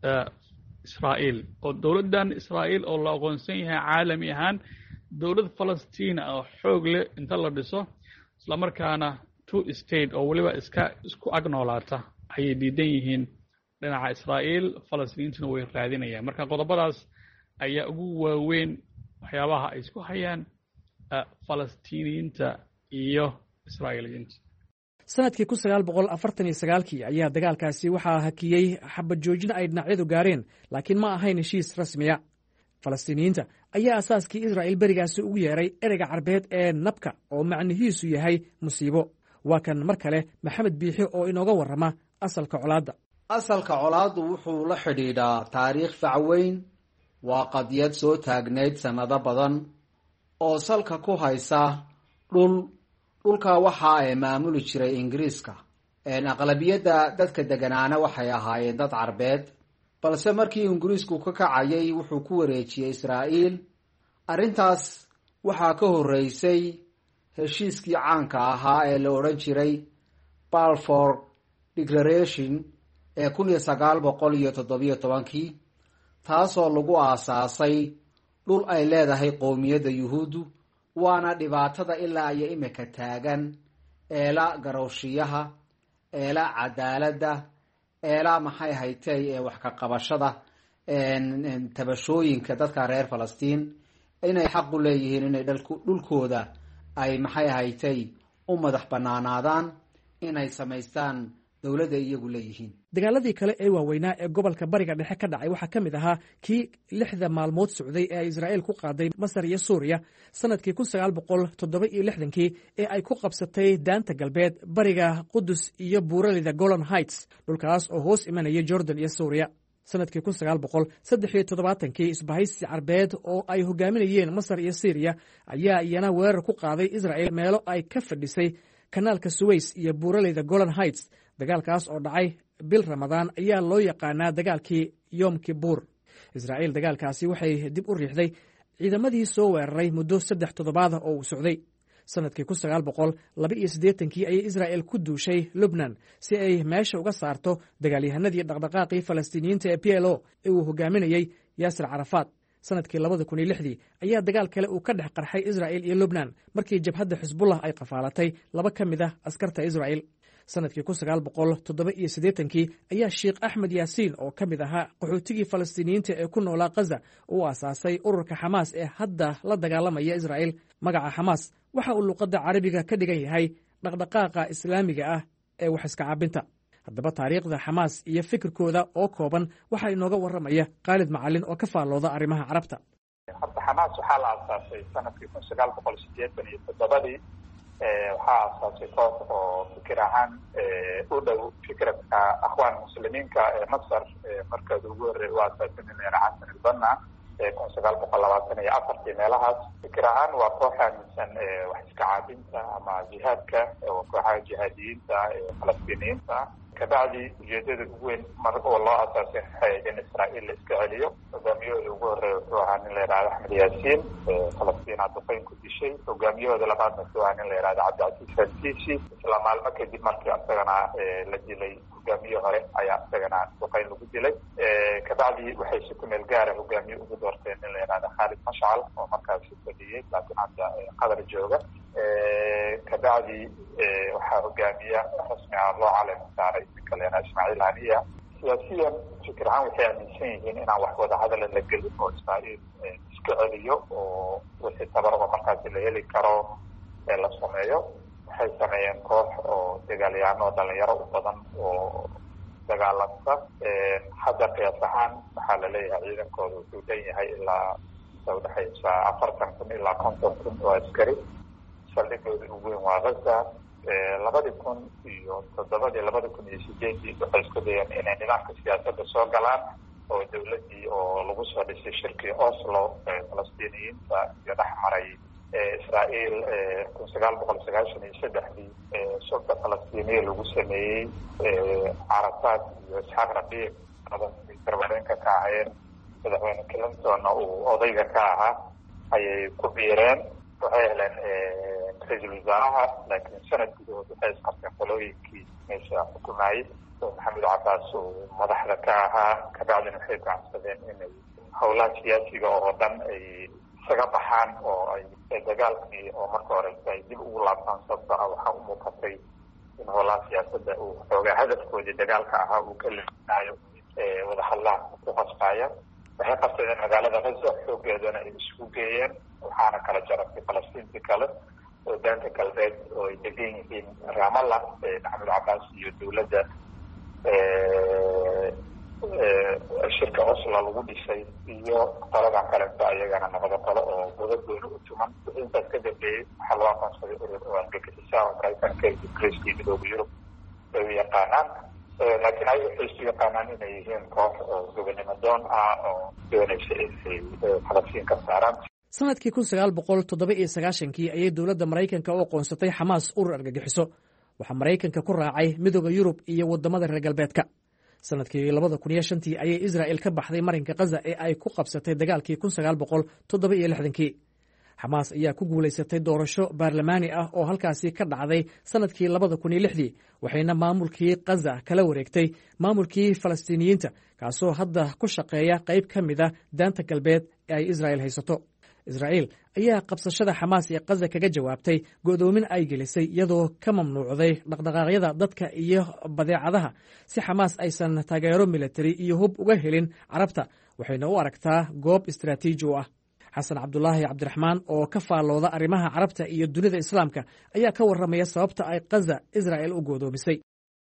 israa'iil oo dowladdan israa'iil oo la aqoonsan yahay caalami ahaan dowlad falastiin oo xoog leh inta la dhiso islamarkaana two state oo weliba iska isku ag noolaata ayay diidan yihiin dhinaca israa'iil falastiiniintuna way raadinayaan marka qodobadaas ayaa ugu waaweyn waxyaabaha ay isku hayaan falastiiniyiinta iyo israa'iiliyiinta sanadkii kun sagaal boqol afartan iyo sagaalkii ayaa dagaalkaasi waxaa hakiyey xabad joojin ay dhinacyadu gaareen laakiin ma ahayn heshiis rasmiya falastiiniyiinta ayaa asaaskii israa'iil berigaasi ugu yeeray ereyga carbeed ee nabka oo macnihiisu yahay musiibo waa kan mar kale maxamed biixi oo inooga warrama asalka colaadda. asalka colaaddu wuxuu la xidhiidhaa taariikh facweyn, waa qadiyad soo taagnayd sannado badan oo salka ku haysa dhul dhulkaa waxa ay maamuli jiray ingiriiska. aqlabiyadda dadka deganaana waxay ahaayeen dad carbeed, balse markii ingiriisku ka kacayay wuxuu ku wareejiyey israa'iil. arrintaas waxaa ka horreysay heshiiskii caanka ahaa ee la odhan jiray balfour declaration ee kun iyo sagaal boqol iyo toddobiyo tobankii, taasoo lagu aasaasay dhul ay leedahay qowmiyadda yuhuuddu, waana dhibaatada ilaa iyo imika taagan, eela garowshiyaha, eela cadaaladda, eela maxay haytay ee wax ka qabashada tabashooyinka dadka reer falastiin, inay xaq u leeyihiin inay dhulkooda ay maxay haytay u madax banaanaadaan, inay samaystaan dowladda iyagu leeyihiin. dagaaladii kale ee waaweynaa ee gobolka bariga dhexe ka dhacay waxaa ka mid ahaa kii lixda maalmood socday ee ay israa'iil ku qaaday masar iyo suuriya sanadkii kun sagaal boqol toddoba iyo lixdankii ee ay ku qabsatay daanta galbeed, bariga qudus iyo buuraleyda golan heights, dhulkaas oo hoos imanaya jordan iyo suuriya. sanadkii kun sagaal boqol saddex iyo toddobaatankii isbahaysi carbeed oo ay hogaaminayeen masar iyo syriya ayaa iyana weerar ku qaaday israa'iil meelo ay ka fadhisay kanaalka suways iyo buuraleyda golan heights. dagaalkaas oo dhacay bil ramadaan ayaa loo yaqaanaa dagaalkii yom kibuur. israa'iil dagaalkaasi waxay dib u riixday ciidamadii soo weeraray muddo saddex toddobaada oo uu socday. sanadkii kun sagaal boqol laba iyo siddeetankii ayay israa'iil ku duushay lubnan si ay meesha uga saarto dagaalyahanadii dhaqdhaqaaqii falastiiniyiinta ee p l o ee uu hogaaminayey yaasir carafaad. sanadkii labada kun iyo lixdii ayaa dagaal kale uu ka dhex qarxay israa'iil iyo lubnan markii jabhadda xisbullah ay qafaalatay laba ka mid ah askarta israa'iil. sanadkii kun sagaal boqol toddoba iyo siddeetankii ayaa sheekh axmed yaasiin oo ka mid ahaa qaxootigii falastiiniyiinta ee ku noolaa khaza uu aasaasay ururka xamaas ee hadda la dagaalamaya israa'iil. magaca xamaas waxa uu luqadda carabiga ka dhigan yahay dhaqdhaqaaqa islaamiga ah ee wax iska caabinta. haddaba taariikhda xamaas iyo fikirkooda oo kooban waxaa inooga warramaya khaalid macalin oo ka faallooda arrimaha carabta. hadda xamaas waxaa la aasaasay sanadkii kun sagaal boqol siddeetan iyo toddobadii. waxaa aasaasay koox oo fikir ahaan u dhow fikradka akhwaan muslimiinka ee masar markeeda ugu horreey u aasaasay nin xasan ilbanna kun sagaal boqol labaatan iyo afartii meelahaas. fikir ahaan waa koox aaminsan wax iska caabinta ama jihaadka, kooxaha jihaadiyiinta ee falastiiniyiinta. kabacdi ujeedada ugu weyn mar oo loo aasaasay waxay ahayd in israa'iil la iska celiyo. hogaamiyahooda ugu horreeya wuxuu ahaa nin la yidhahdo axmed yaasiin, falastiin duqeyn ku dishay. hogaamiyahooda labaadna wuxuu ahaa nin la yidhahdo cabdicasiis al-siisi. isla maalmo kadib markii asagana la dilay hogaamiye hore ayaa isagana duqeyn lagu dilay. kabacdi waxay si ku meel gaara hogaamiye ugu doorteen nin la yidhahdo khaalid mashcal oo markaasi fadhiyey laakiin hadda qadar jooga. kabacdi waxaa hogaamiye rasmi ah loo caleema saaray ninka la yidhahdo ismaaciil haniya. siyaasiyan fikir ahaan waxay aaminsan yihiin inaan wax wada hadala la gelin oo israa'iil iska celiyo oo wixii tabar oo markaasi la heli karo ee la sameeyo. waxay sameeyeen koox oo dagaalyahanno dhalinyaro u badan oo dagaalamta. hadda qiyaas ahaan waxaa la leeyahay ciidankooda wuxuu dhan yahay ilaa udhexaysa afartan kun ilaa konton kun oo askari. saldhigooda ugu weyn waa gaza. labadii kun iyo toddobadii labada kun iyo sideedii waxay isku dayeen inay nidaamka siyaasadda soo galaan oo dowladdii oo lagu soo dhisay shirkii oslo falastiiniyiinta iyo dhex maray israa'iil kun sagaal boqol sagaashan iyo saddexdii sulta falastiiniya lagu sameeyey. carafaad iyo isxaaq rabiic garwadeenka ka ahayeen, madaxweyne clintonna uu odayga ka ahaa ayay ku biireen. waxay heleen ra-iisul wasaaraha, laakiin sanad gudahood waxay isqabteen qolooyinkii meesha xukumayey oo maxamed cabaas uu madaxda ka ahaa. kabacdina waxay go'aansadeen inay howlaha siyaasiga oo dhan ay isaga baxaan oo ay dagaalkii oo marka hore ay dib ugu laabtaan. sababto ah waxaa u muuqatay in howlaha siyaasadda uu xoogaa hadafkoodii dagaalka ahaa uu ka leexinayo wadahadlaan ku qasbaya. waxay qabsadeen magaalada gaza, xoogeedana ay isugu geeyeen. waxaana kala jarabtay falastiintii kale oo daanta galbeed oo ay degan yihiin ramallah maxamed cabaas iyo dowladda shirka oslo lagu dhisay iyo qoladan kalento ayagana nabado qolo oo godadoona u tuman. wixii intaas ka dambeeyey waxaa loo aqoonsaday urur oo argagixisa oo maraykanka iyo ingiriiska iyo midooda yurub ay u yaqaanaan laakiin ayaga waxay isu yaqaanaan inay yihiin koox oo gobonimo doon ah oo doonaysa inay falastiin ka saaraan. sanadkii kun sagaal boqol toddoba iyo sagaashankii ayay dowladda maraykanka u aqoonsatay xamaas urur argagixiso waxaa maraykanka ku raacay midooda yurub iyo waddamada reer galbeedka. sanadkii labada kun iyo shantii ayay israa'il ka baxday marinka khaza ee ay ku qabsatay dagaalkii kun sagaal boqol toddoba iyo lixdankii. xamaas ayaa ku guulaysatay doorasho baarlamaani ah oo halkaasi ka dhacday sanadkii labada kun iyo lixdii waxayna maamulkii khaza kala wareegtay maamulkii falastiiniyiinta kaasoo hadda ku shaqeeya qayb ka mid a daanta galbeed ee ay israa'il haysato. israa'iil ayaa qabsashada xamaas ee khaza kaga jawaabtay go'doomin ay gelisay iyadoo ka mamnuucday dhaqdhaqaaqyada dadka iyo badeecadaha si xamaas aysan taageero militari iyo hub uga helin carabta waxayna u aragtaa goob istaraatiiji u ah. xasan cabdulaahi cabdiraxmaan oo ka faallooda arrimaha carabta iyo dunida islaamka ayaa ka warramaya sababta ay khaza israa'il u go'doomisay.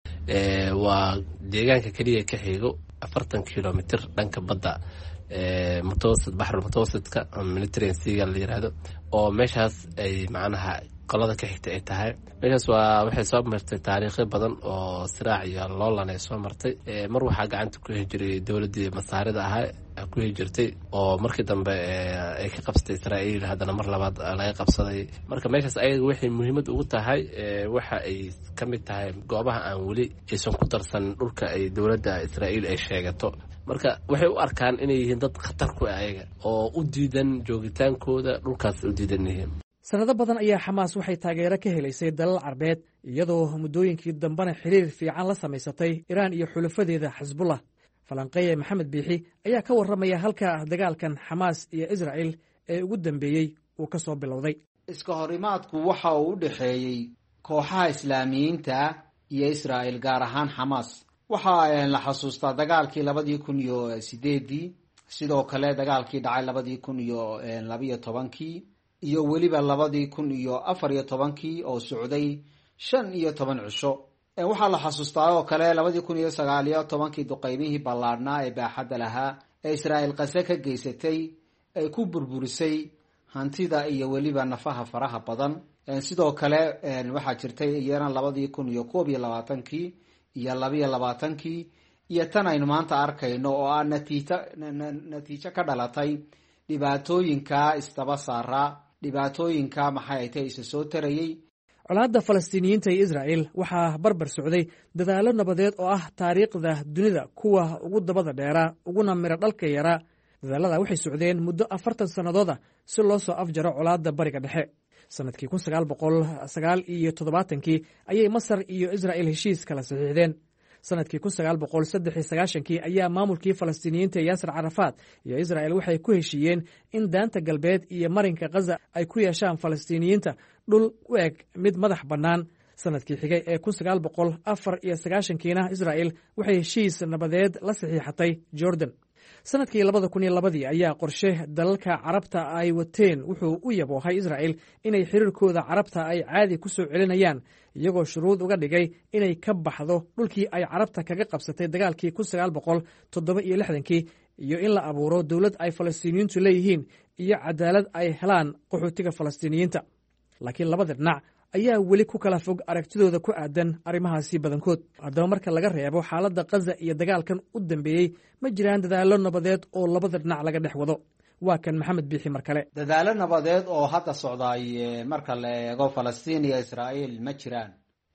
waa deegaanka keliya ka xigo afartan kilomitr dhanka badda mutawassit baxrul mutawassidka militarian seaga la yiraahdo oo meeshaas ay macnaha qolada ka xigta ay tahay. meeshaas waa waxay soo martay taariikho badan oo siraac iyo loolan ay soo martay. mar waxaa gacanta ku heli jiray dowladdii masaarida ahaa ku heli jirtay oo markii dambe ay ka qabsatay israa'iil haddana mar labaad laga qabsaday. marka meeshaas ayaga waxay muhiimad ugu tahay waxa ay ka mid tahay goobaha aan weli aysan ku darsan dhulka ay dowladda israa'iil ay sheegato. marka waxay u arkaan inay yihiin dad khatar ku ayaga oo u diidan joogitaankooda dhulkaas u diidan yihiin. sanado badan ayaa xamaas waxay taageero ka helaysay dalal carbeed iyadoo muddooyinkii dambena xiriir fiican la samaysatay iraan iyo xulafadeeda xisbullah. falanqeeye maxamed biixi ayaa ka warramaya halka dagaalkan xamaas iyo israa'il ee ugu dambeeyey uu ka soo bilowday. iska horimaadku waxa uu u dhexeeyey kooxaha islaamiyiinta iyo israa'il gaar ahaan xamaas. waxaa la xasuustaa dagaalkii labadii kun iyo sideedii sidoo kale dagaalkii dhacay labadii kun iyo labiyo tobankii iyo weliba labadii kun iyo afar iyo tobankii oo socday shan iyo toban cisho. waxaa la xasuustaa oo kale labadii kun iyo sagaal iyo tobankii duqeymihii ballaadhnaa ee baaxadda lahaa ee israa'il qase ka geysatay ay ku burburisay hantida iyo weliba nafaha faraha badan. sidoo kale waxaa jirtay iyana labadii kun iyo koob iyo labaatankii iyo labiyo labaatankii iyo tan aynu maanta arkayno oo ah natiijo natiijo ka dhalatay dhibaatooyinka isdaba saara dhibaatooyinka maxay ay tahay isa soo tarayey. colaadda falastiiniyiinta iyo israa'il waxaa barbar socday dadaallo nabadeed oo ah taariikhda dunida kuwa ugu dabada dheeraa uguna miro dhalka yaraa. dadaallada waxay socdeen muddo afartan sannadood ah si loo soo afjaro colaadda bariga dhexe. sanadkii kun sagaal boqol sagaal iyo toddobaatankii ayay masar iyo israa'il heshiis kala saxiixdeen. sanadkii kun sagaal boqol saddex iyo sagaashankii ayaa maamulkii falastiiniyiinta yaasir carafaad iyo israa'il waxay ku heshiiyeen in daanta galbeed iyo marinka khaza ay ku yeeshaan falastiiniyiinta dhul u eg mid madax bannaan. sanadkii xigay ee kun sagaal boqol afar iyo sagaashankiina israa'il waxay heshiis nabadeed la saxiixatay jordan. sanadkii labada kun iyo labadii ayaa qorshe dalalka carabta ay wateen wuxuu u yaboohay israa'il inay xiriirkooda carabta ay caadi ku soo celinayaan iyagoo shuruud uga dhigay inay ka baxdo dhulkii ay carabta kaga qabsatay dagaalkii kun sagaal boqol toddoba iyo lixdankii iyo in la abuuro dowlad ay falastiiniyiintu leeyihiin iyo cadaalad ay helaan qaxootiga falastiiniyiinta. laakiin labada dhinac ayaa weli ku kala fog aragtidooda ku aadan arrimahaasi badankood. haddaba marka laga reebo xaaladda khaza iyo dagaalkan u dambeeyey ma jiraan dadaallo nabadeed oo labada dhinac laga dhex wado. waa kan maxamed biixi mar kale. dadaallo nabadeed oo hadda socdaay marka la eego falastiin iyo israa'iil ma jiraan.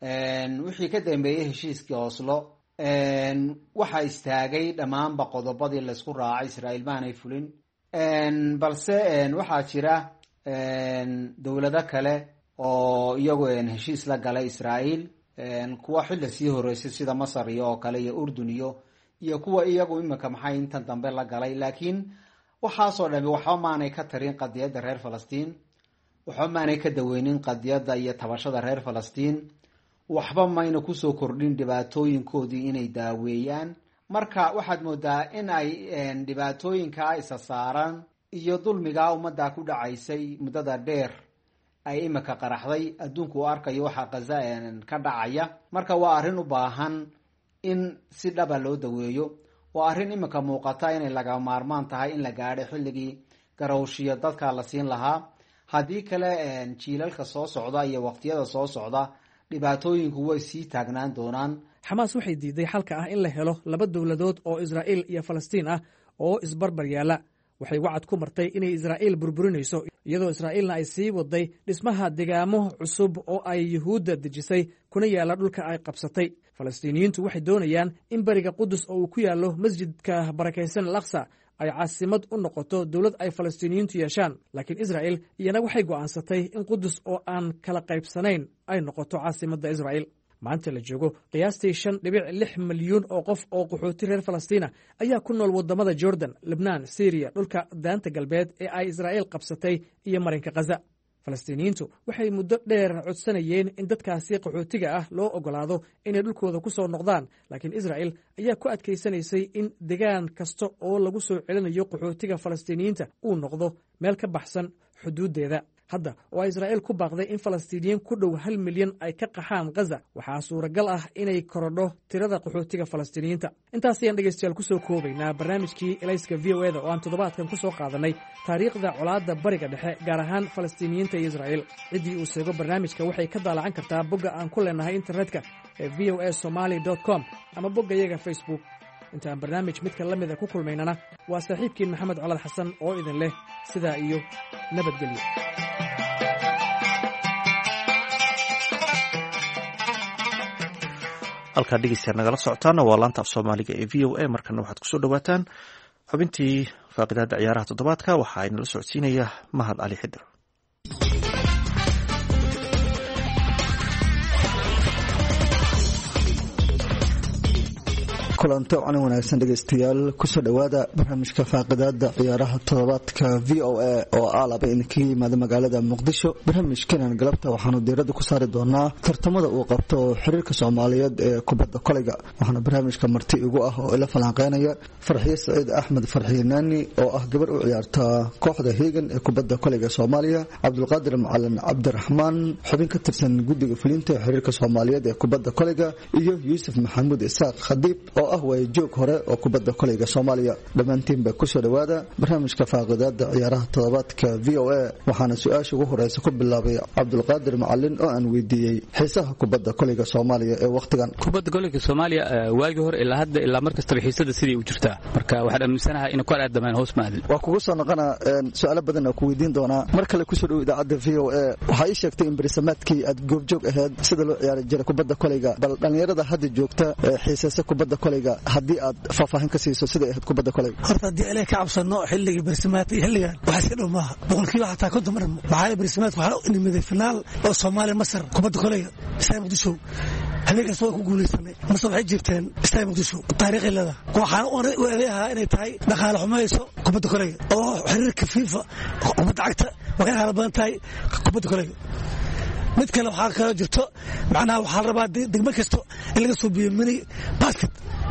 wixii ka dambeeyey heshiiskii oslo waxaa istaagay dhammaanba qodobadii laysku raacay israa'iil maanay fulin. balse waxaa jira dowlado kale oo iyagu heshiis la galay israa'iil, kuwa xilli sii horeysay sida masar iyo oo kale iyo urdun iyo iyo kuwa iyagu iminka maxay intan dambe la galay. laakiin waxaasoo dhami waxba maanay ka tarin qadiyadda reer falastiin, waxba maanay ka daweynin qadiyadda iyo tabashada reer falastiin, waxba mayna kusoo kordhin dhibaatooyinkoodii inay daaweeyaan. marka waxaad moodaa in ay dhibaatooyinkaa isa saaran iyo dulmigaa ummaddaa ku dhacaysay muddada dheer ay iminka qaraxday. adduunku u arkayo waxaa khaza ka dhacaya. marka waa arrin u baahan in si dhaba loo daweeyo. waa arrin iminka muuqata inay laga maarmaan tahay in la gaadho xilligii garowshiyo dadka la siin lahaa. haddii kale jiilalka soo socda iyo waqtiyada soo socda dhibaatooyinku way sii taagnaan doonaan. xamaas waxay diiday xalka ah in la helo laba dowladood oo israa'iil iyo falastiin ah oo isbarbar yaala. waxay wacad ku martay inay israa'iil burburinayso iyadoo israa'iilna ay sii waday dhismaha degaamo cusub oo ay yuhuudda dejisay kuna yaalla dhulka ay qabsatay. falastiiniyiintu waxay doonayaan in bariga qudus oo uu ku yaallo masjidka barakaysan al-aqsa ay caasimad u noqoto dowlad ay falastiiniyiintu yeeshaan, laakiin israa'iil iyana waxay go'aansatay in qudus oo aan kala qaybsanayn ay noqoto caasimadda israa'iil. maanta la joogo qiyaastii shan dhibic lix milyuun oo qof oo qaxooti reer falastiina ayaa ku nool waddamada jordan, libnaan, syriya, dhulka daanta galbeed ee ay israa'iil qabsatay iyo marinka khaza. falastiiniyiintu waxay muddo dheer codsanayeen in dadkaasi qaxootiga ah loo oggolaado inay dhulkooda ku soo noqdaan, laakiin israa'iil ayaa ku adkaysanaysay in degaan kasta oo lagu soo celinayo qaxootiga falastiiniyiinta uu noqdo meel ka baxsan xuduuddeeda. hadda oo ay israa'iil ku baaqday in falastiiniyiin ku dhow hal milyan ay ka qaxaan khaza, waxaa suuragal ah inay korodho tirada qaxootiga falastiiniyiinta. intaas ayaan dhegaystayaal ku soo koobaynaa barnaamijkii elayska v o eda oo aan toddobaadkan ku soo qaadanay taariikhda colaadda bariga dhexe, gaar ahaan falastiiniyiinta iyo israa'iil. ciddii uu seego barnaamijka waxay ka daalacan kartaa bogga aan ku leenahay internetka ee v o a somali dot com ama bogga iyaga facebook. intaan barnaamij midka la mida ku kulmaynana waa saaxiibkiin maxamed colad xasan oo idin leh sidaa iyo nabadgelyo. halkaa dhegeystayaal nagala socotaana waa laanta af soomaaliga ee v o a. markana waxaad kusoo dhawaataan xubintii faaqidaada ciyaaraha toddobaadka. waxaa inala socodsiinaya mahad cali xidir. kulanto cana wanaagsan dhegaystayaal, kusoo dhowaada barnaamijka faaqidaada ciyaaraha toddobaadka v o a oo aalaba idinka yimaada magaalada muqdisho. barnaamijkanan galabta waxaanu diirada ku saari doonaa tartamada uu qabto xiriirka soomaaliyeed ee kubadda kolayga. waxaana barnaamijka marti igu ah oo ila falanqeynaya farxiye saciid axmed farxiye naani oo ah gabar u ciyaarta kooxda heegan ee kubadda kolayga soomaaliya, cabdulqaadir macalin cabdiraxmaan xubin ka tirsan guddiga fulinta xiriirka soomaaliyeed ee kubadda kolayga, iyo yuusuf maxamuud isaaq khadiib oo ah way joog hore oo kubadda kolayga Soomaaliya. dhamaantiinba ku soo dhawaada barnaamijka faaqidaada ciyaaraha toddobaadka v o a. waxaana su-aasha ugu horeysa ku bilaabay Cabdulqaadir Macalin oo aan weydiiyey xiisaha kubadda kolayga Soomaaliya ee waqtigan. kubadda kolayga Soomaaliya waagi hore ilaa hadda ilaa markasta xiisada sidii u jirtaa, marka waxaan aaminsanahay in kor aadamaan hoos maadin. waa kugu soo noqona su'aalo badan oo ku weydiin doona mar kale ku soo dhaw idaacada v o a. waxa ay sheegtay in bariisamaadkii aad goobjoog ahayd sida loo ciyaari jiray kubadda kolayga, bal dhalinyarada hadda joogta xiisaha kubadda kolayga haddii aad faahfaahin ka siiso sida ahayd kubadda kolayga. horta haddii ilaahay ka cabsano xilligii barsimaad iyo xilligan waxa iska dhow maaha boqolkiiba xataa konton mar maxaa barsimaadku waxaa inimaday finaal oo Soomaaliya Masar kubadda kolayga istaa Muqdisho halkaas oo ku guuleysanay Masar waxay jirteen istaa Muqdisho taariikhiilada waxaan u eedahay inay tahay dhaqaale xumayso kubadda kolayga oo xiriirka FIFA kubadda cagta waxay hal badan tahay kubadda kolayga. mid kale waxaa kala jirto macnaha waxaa la rabaa degmo kasto in laga soo biyo mini basket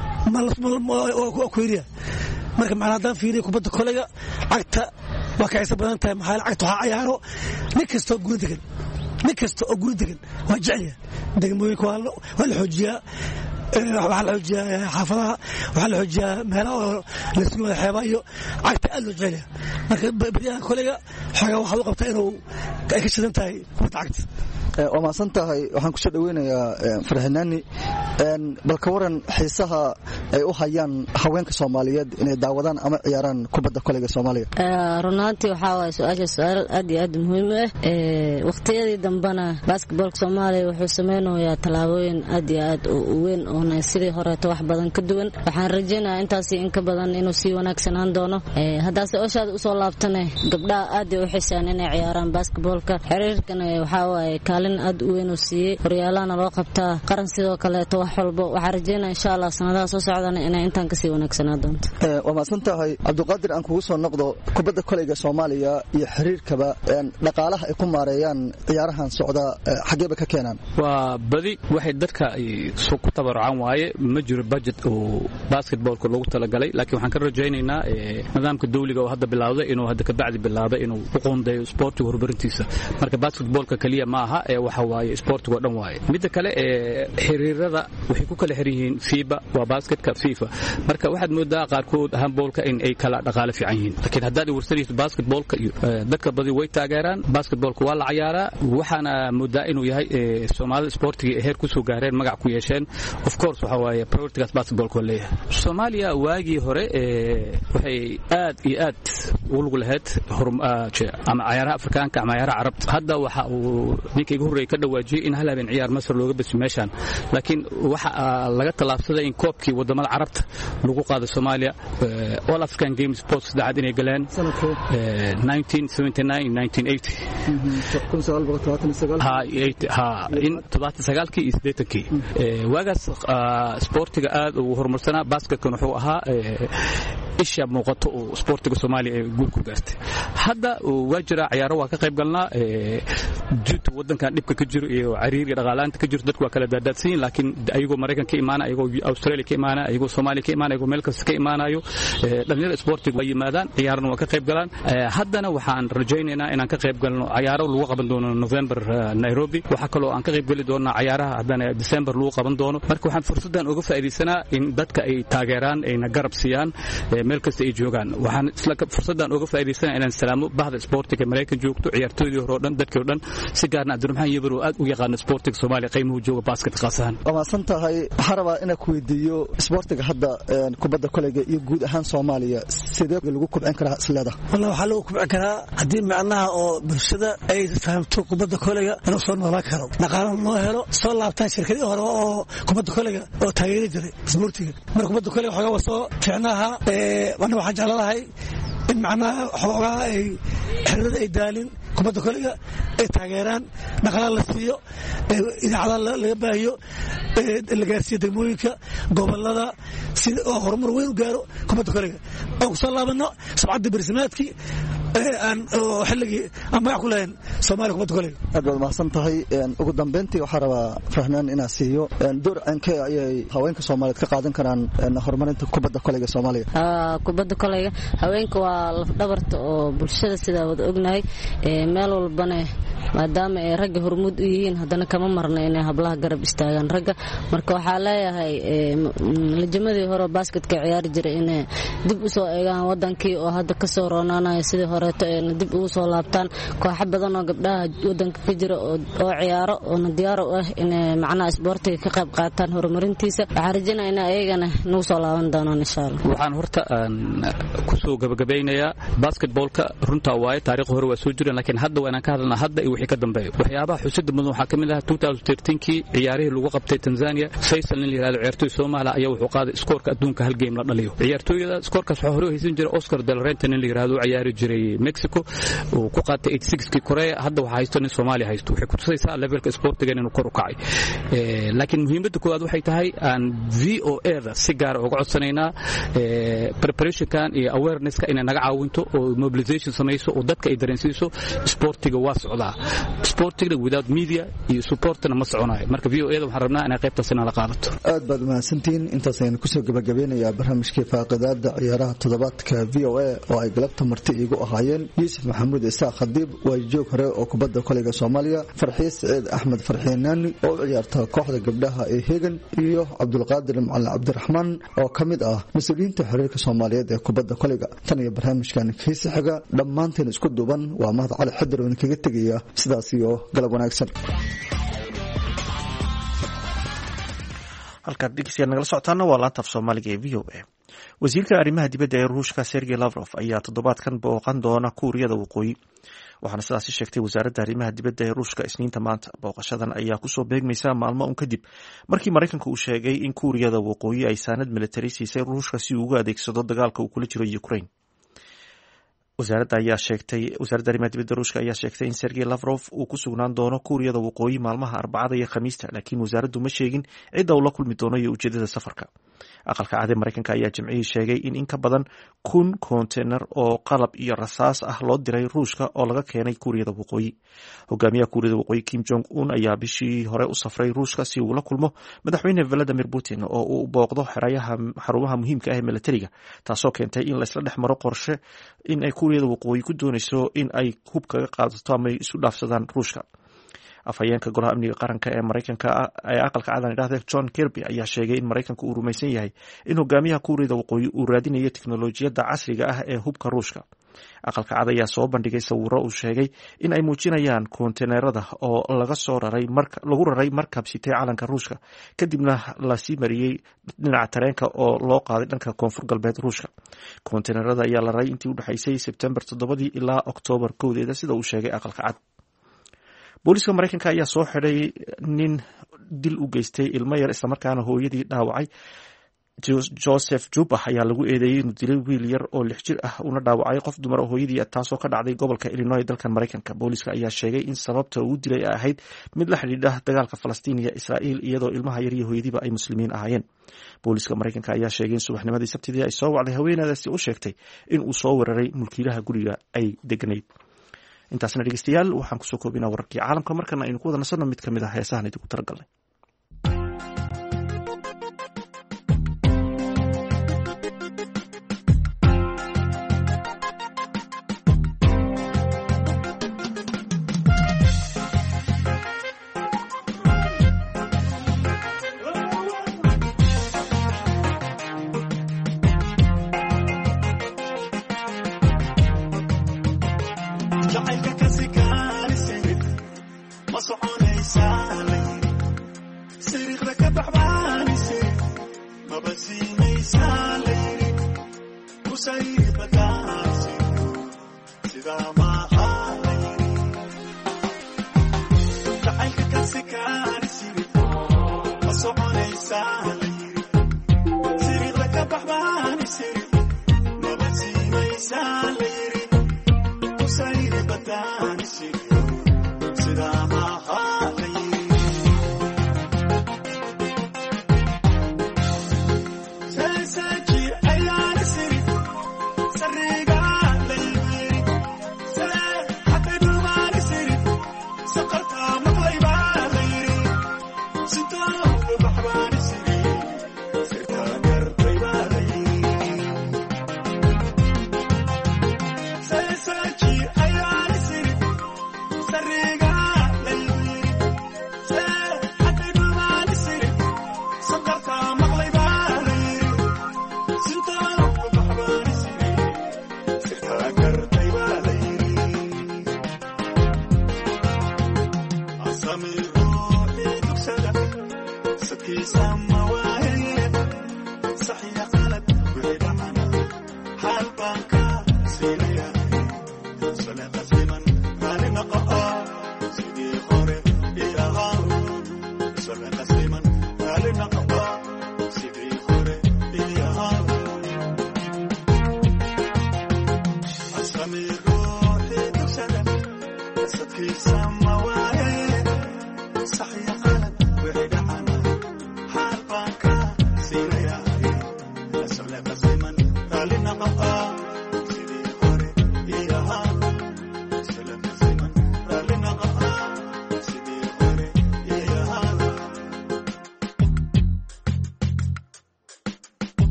marka macnaha haddaan fiiriyo kubadda kolayga cagta waa ka xiisa badan tahay maxaa cagta waxaa cayaaro nin kasta oo guri degan nin kasta oo guri degan waa jecelya degmooyinka waa la xoojiyaa waxaa la xoojiyaa xaafadaha waxaa la xoojiyaa meelaha oo laysugu wada xeebaa iyo cagta aad loo jecelya marka baryaha kolayga xoogaa waxaa u qabtaa inuu ay ka shidan tahay kubadda cagta. waa mahadsan tahay. waxaan kusoo dhaweynayaa farxinaani, bal ka waran xiisaha ay u hayaan haweenka Soomaaliyeed inay daawadaan ama ciyaaraan kubadda kolayga Soomaaliya. runtii waxaa waaye su-aasha su-aal aad iyo aad muhiim ah. waqtiyadii dambana basketballka Soomaaliya wuxuu sameynayaa tallaabooyin aad iyo aad u weyn oo sidii horeeto wax badan ka duwan. waxaan rajaynayaa intaasi in ka badan inuu sii wanaagsanaan doono. haddaase oshaad usoo laabtane gabdhaha aad ay u xisaan inay ciyaaraan basketballka. xiriirkana waxaa waaye kaalin aad u weyn oo siiyey, horyaalana loo qabtaa qaran sidoo kaleeto wax walbo. waxaan rajaynaa insha Allah sanadaha soo socdana inay intaan kasii wanaagsanaa doonto. waa mahadsan tahay Cabdulqaadir. aan kugu soo noqdo kubadda kolayga Soomaaliya iyo xiriirkaba dhaqaalaha ay ku maareeyaan ciyaarahan socda xageeba ka keenaan. waa badi waxay dadka ay soo ku tabarucaan waaye, ma jiro budget oo basketballka loogu talagalay, laakiin waxaan ka rajaynaynaa nidaamka dawliga oo hadda bilowday inuu hadda ka bacdi bilaabay inuu u qoondeeyo sportiga horumarintiisa. marka basketballka kaliya ma aha, waxa waaye sportiga oo dhan waaye midda kale xiriirada waxay ku kala xiran yihiin fiba waa basketka fifa marka waxaad moodaa qaarkood handballka in ay kala dhaqaale fiican yihiin laakiin haddaad warsanayso basketballka iyo dadka badi way taageeraan basketballka waa la ciyaaraa waxaana moodaa inuu yahay Soomaalida sportiga heer ku soo gaareen magac ku yeesheen of course waxa waaye prioritigaas basketballka leeyahay Soomaaliya waagii hore waxay aad iyo aad ugu lug lahayd ama ciyaaraha Afrikaanka ama ciyaaraha Carabta hadda waxa uu ninkii ugu horeeyay ka dhawaajiyay in hal habeen ciyaar Masar looga bas meeshan laakiin waxa laga talaabsaday in koobkii wadamada Carabta lagu qaado Soomaaliya All African Games Sports dacad inay galeen nineteen seventy-nine nineteen eighty ha ha in todobaatan iyo sagaal kii iyo siddeetan kii waagaas sportiga aad ugu horumarsanaa basketka wuxuu ahaa isha muuqato oo sportiga Soomaaliya ee guul ku gaartay hadda waa jira ciyaaro waa ka qayb galnaa jidka wadankan dhibka ka jiro iyo cariiriga dhaqaalaanta ka jiro dadku waa kala daadadsiin laakiin ayagoo Mareykanka ka imaana ayagoo Australia ka imaana ayagoo Soomaaliya ka imaana ayagoo meel kasta ka imaanayo dhalinyarada sportiga way yimaadaan ciyaarna waa ka qayb galaan haddana waxaan rajaynaynaa inaan ka qayb galno ciyaaro lagu qaban doono November Nairobi waxa kale oo aan ka qayb gali doonaa ciyaaraha haddana December lagu qaban doono marka waxaan fursadan uga faa'iideysanaa in dadka ay taageeraan ayna garab siiyaan meel kasta ay joogaan waxaan isla fursadan uga faa'iideysanaa inaan salaamo bahda sportiga Mareykan joogto ciyaartooydii hore oo dhan dadkii oo dhan si gaarna Abdulrahmaan Yabir oo aad u yaqaan sportiga Soomaaliya qiimuhu jooga basket qaasan waa santahay waxaan rabaa inaan ku weydiiyo sportiga hadda kubadda kolayga iyo guud ahaan Soomaaliya sidee lagu kubcin karaa islada wallahi waxa lagu kubcin karaa hadii macnaha oo bulshada ay fahamto kubadda kolayga inuu soo noolaan karo dhaqaale loo helo soo laabtaan shirkadii hore oo kubadda kolayga oo taageeri jiray sportiga marka kubadda kolayga waxa waa soo fiicnaha ee wana waxa jecelahay in macnaha xoogaa ay xirada ay daalin kubadda kolayga ay taageeraan dhaqaale la siiyo idaacada laga baahiyo la gaarsiiyo degmooyinka gobolada si oo horumar weyn u gaaro kubadda kolayga oo soo laabano sabcadda barsimaadkii aan xilligii aan magac ku lahayn Soomaaliya kubadda kolayga aad baad mahadsan tahay ugu dambeyntii waxaan rabaa fahnaan inaan siiyo door aanka ayay haweenka Soomaaliyeed ka qaadan karaan horumarinta kubadda kolayga Soomaaliya kubadda kolayga haweenka waa laf dhabarta oo bulshada sida wada ognahay meel walbana maadaama ay ragga hormuud u yihiin haddana kama marna inay hablaha garab istaagaan ragga marka waxaa leeyahay lajamadii hore basketka ciyaari jiray inay dib u soo eegaan wadankii oo hadda ka soo roonaanaya sidii horeeto ee dib ugu soo laabtaan kooxo badan oo gabdhaha wadanka ka jira oo ciyaaro oo diyaar u ah inay macnaha sportiga ka qayb qaataan horumarintiisa waxaan rajaynayaa in ayagana nagu soo laaban doonaan insha Allah waxaan horta ku soo gabagabeynayaa basketballka runta waaye taariikh hore waa soo jireen laakiin hadda waan ka hadalnaa hadda iyo wixii ka dambeeyo waxyaabaha xusid mudan waxa kamid ah twenty thirteen kii ciyaarihii lagu qabtay Tanzania Faisal nin yiraahdo ciyaartoy Soomaali ayaa wuxuu qaaday scoorka adduunka hal game la dhaliyo ciyaartooyada scoorkaas waxa hore u haysan jiray Oscar Del Rente nin yiraahdo ciyaari jiray Mexico oo ku qaatay eighty-six kii Korea hadda waxa haysto nin Soomaali haysto waxay ku tusaysaa levelka sportiga inuu kor u kacay ee laakiin muhiimadda koowaad waxay tahay aan V O A da si gaar ah uga codsanaynaa ee preparation kan iyo awareness ka inay naga caawinto oo mobilization sameeyso oo dadka ay dareensiiso sportiga waa socdaa sportiga without media iyo supportna ma soconayo marka V O A da waxaan rabnaa inay qaybtaas inaan la qaadato aad baad mahadsantiin intaas ayaan ku soo gabagabeynayaa barnaamijkii faaqidaada ciyaaraha toddobaadka V O A oo ay galabta marti iigu ahaayeen Yuusuf Maxamuud Isaaq Khadiib waa joog hore oo kubadda kolayga Soomaaliya Farxiis Saciid Axmed Farxiinaani oo ciyaarta kooxda gabdhaha ee Hegan iyo Cabdulqaadir Macalin Cabdiraxmaan oo kamid ah mas'uuliyiinta xiriirka Soomaaliyeed ee kubadda kolayga tan iyo barnaamijkan kiisa xiga dhammaanteen isku duuban waa mahad cali xidar oo kaga tagaya sidaas iyo galab wanaagsan halkaad dhegeystayaal nagala socotaana waa laanta af Soomaaliga ee V O A wasiirka arrimaha dibadda ee Ruushka Sergey Lavrov ayaa toddobaadkan booqan doona Kuuriyada Waqooyi waxaana sidaasi sheegtay wasaaradda arrimaha dibadda ee Ruushka Isniinta maanta booqashadan ayaa kusoo beegmaysa maalmo un kadib markii Mareykanka uu sheegay in Kuuriyada Waqooyi ay saanad militari siisay Ruushka si uu uga adeegsado dagaalka uu kula jiro Ukraine wasaaradda ayaa sheegtay wasaaradda arrimaha dibadda Ruushka ayaa sheegtay in Sergey Lavrov uu ku sugnaan doono Kuuriyada Waqooyi maalmaha Arbacada iyo Khamiista laakiin wasaaraddu ma sheegin cidda uu la kulmi doono iyo ujeedada safarka aqalka cad ee Mareykanka ayaa jimcihii sheegay in in ka badan kun container oo qalab iyo rasaas ah loo diray Ruushka oo laga keenay Kuuriyada Waqooyi hogaamiyaha Kuuriyada Waqooyi Kim Jong Un ayaa bishii hore u safray Ruushka si uu la kulmo madaxweyne Vladimir Putin oo uu booqdo xerayaha xarumaha muhiimka ah ee militariga taasoo keentay in la isla dhex maro qorshe in ay Kuuriyada Waqooyi ku doonayso in ay hub kaga qaadato ama isu dhaafsadaan Ruushka afhayeenka golaha amniga qaranka ee maraykanka ee aqalka cadan idhahda john kirby ayaa sheegay in maraykanku uu rumaysan yahay in hogaamiyaha kuuriyada waqooyi uu raadinayo teknolojiyadda casriga ah ee hubka ruushka. aqalka cad ayaa soo bandhigay sawiro uu sheegay in ay muujinayaan koonteneerada oo laga soo raray lagu raray markab sitay calanka ruushka kadibna lasii mariyey dhinaca tareenka oo loo qaaday dhanka koonfur galbeed ruushka. koonteneerada ayaa la raray intii udhexaysay sebtembar toddobadii ilaa oktoobar kowdeeda sida uu sheegay aqalka cad. booliiska maraykanka ayaa soo xidhay nin dil u geystay ilmo yar islamarkaana hooyadii dhaawacay. joseph juba ayaa lagu eedeeyey inuu dilay wiil yar oo lix jir ah una dhaawacay qof dumar oo hooyadii taasoo ka dhacday gobolka illinois dalkan maraykanka. booliiska ayaa sheegay in sababta uu dilay ay ahayd mid la xidhiidha dagaalka falastiin iyo israa'iil iyadoo ilmaha yar iyo hooyadiiba ay muslimiin ahaayeen. booliiska maraykanka ayaa sheegay in subaxnimadii sabtidii ay soo wacday haweenadaasi u sheegtay in uu soo weeraray mulkiilaha guriga ay deganayd. intaasna dhegeystayaal waxaan kusoo koobinaa wararkii caalamka markana aynu ku wada nasanno mid ka mid ah heesahan idinku talagalnay.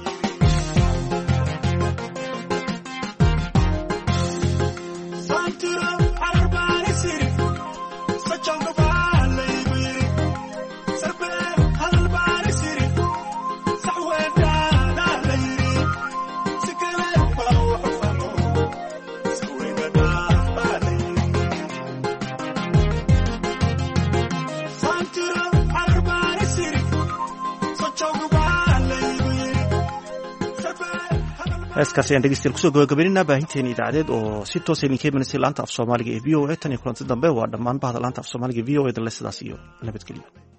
Santo heeskaas ayaan dhegeystayaal kusoo gabagabaynaynaa baahinteeni idaacadeed oo si toosa idinka imanaysa laanta af soomaaliga ee v o a tan iyo kulanti dambe waa dhammaan bahda laanta af soomaaliga v o a dalle sidaas iyo nabadgelyo.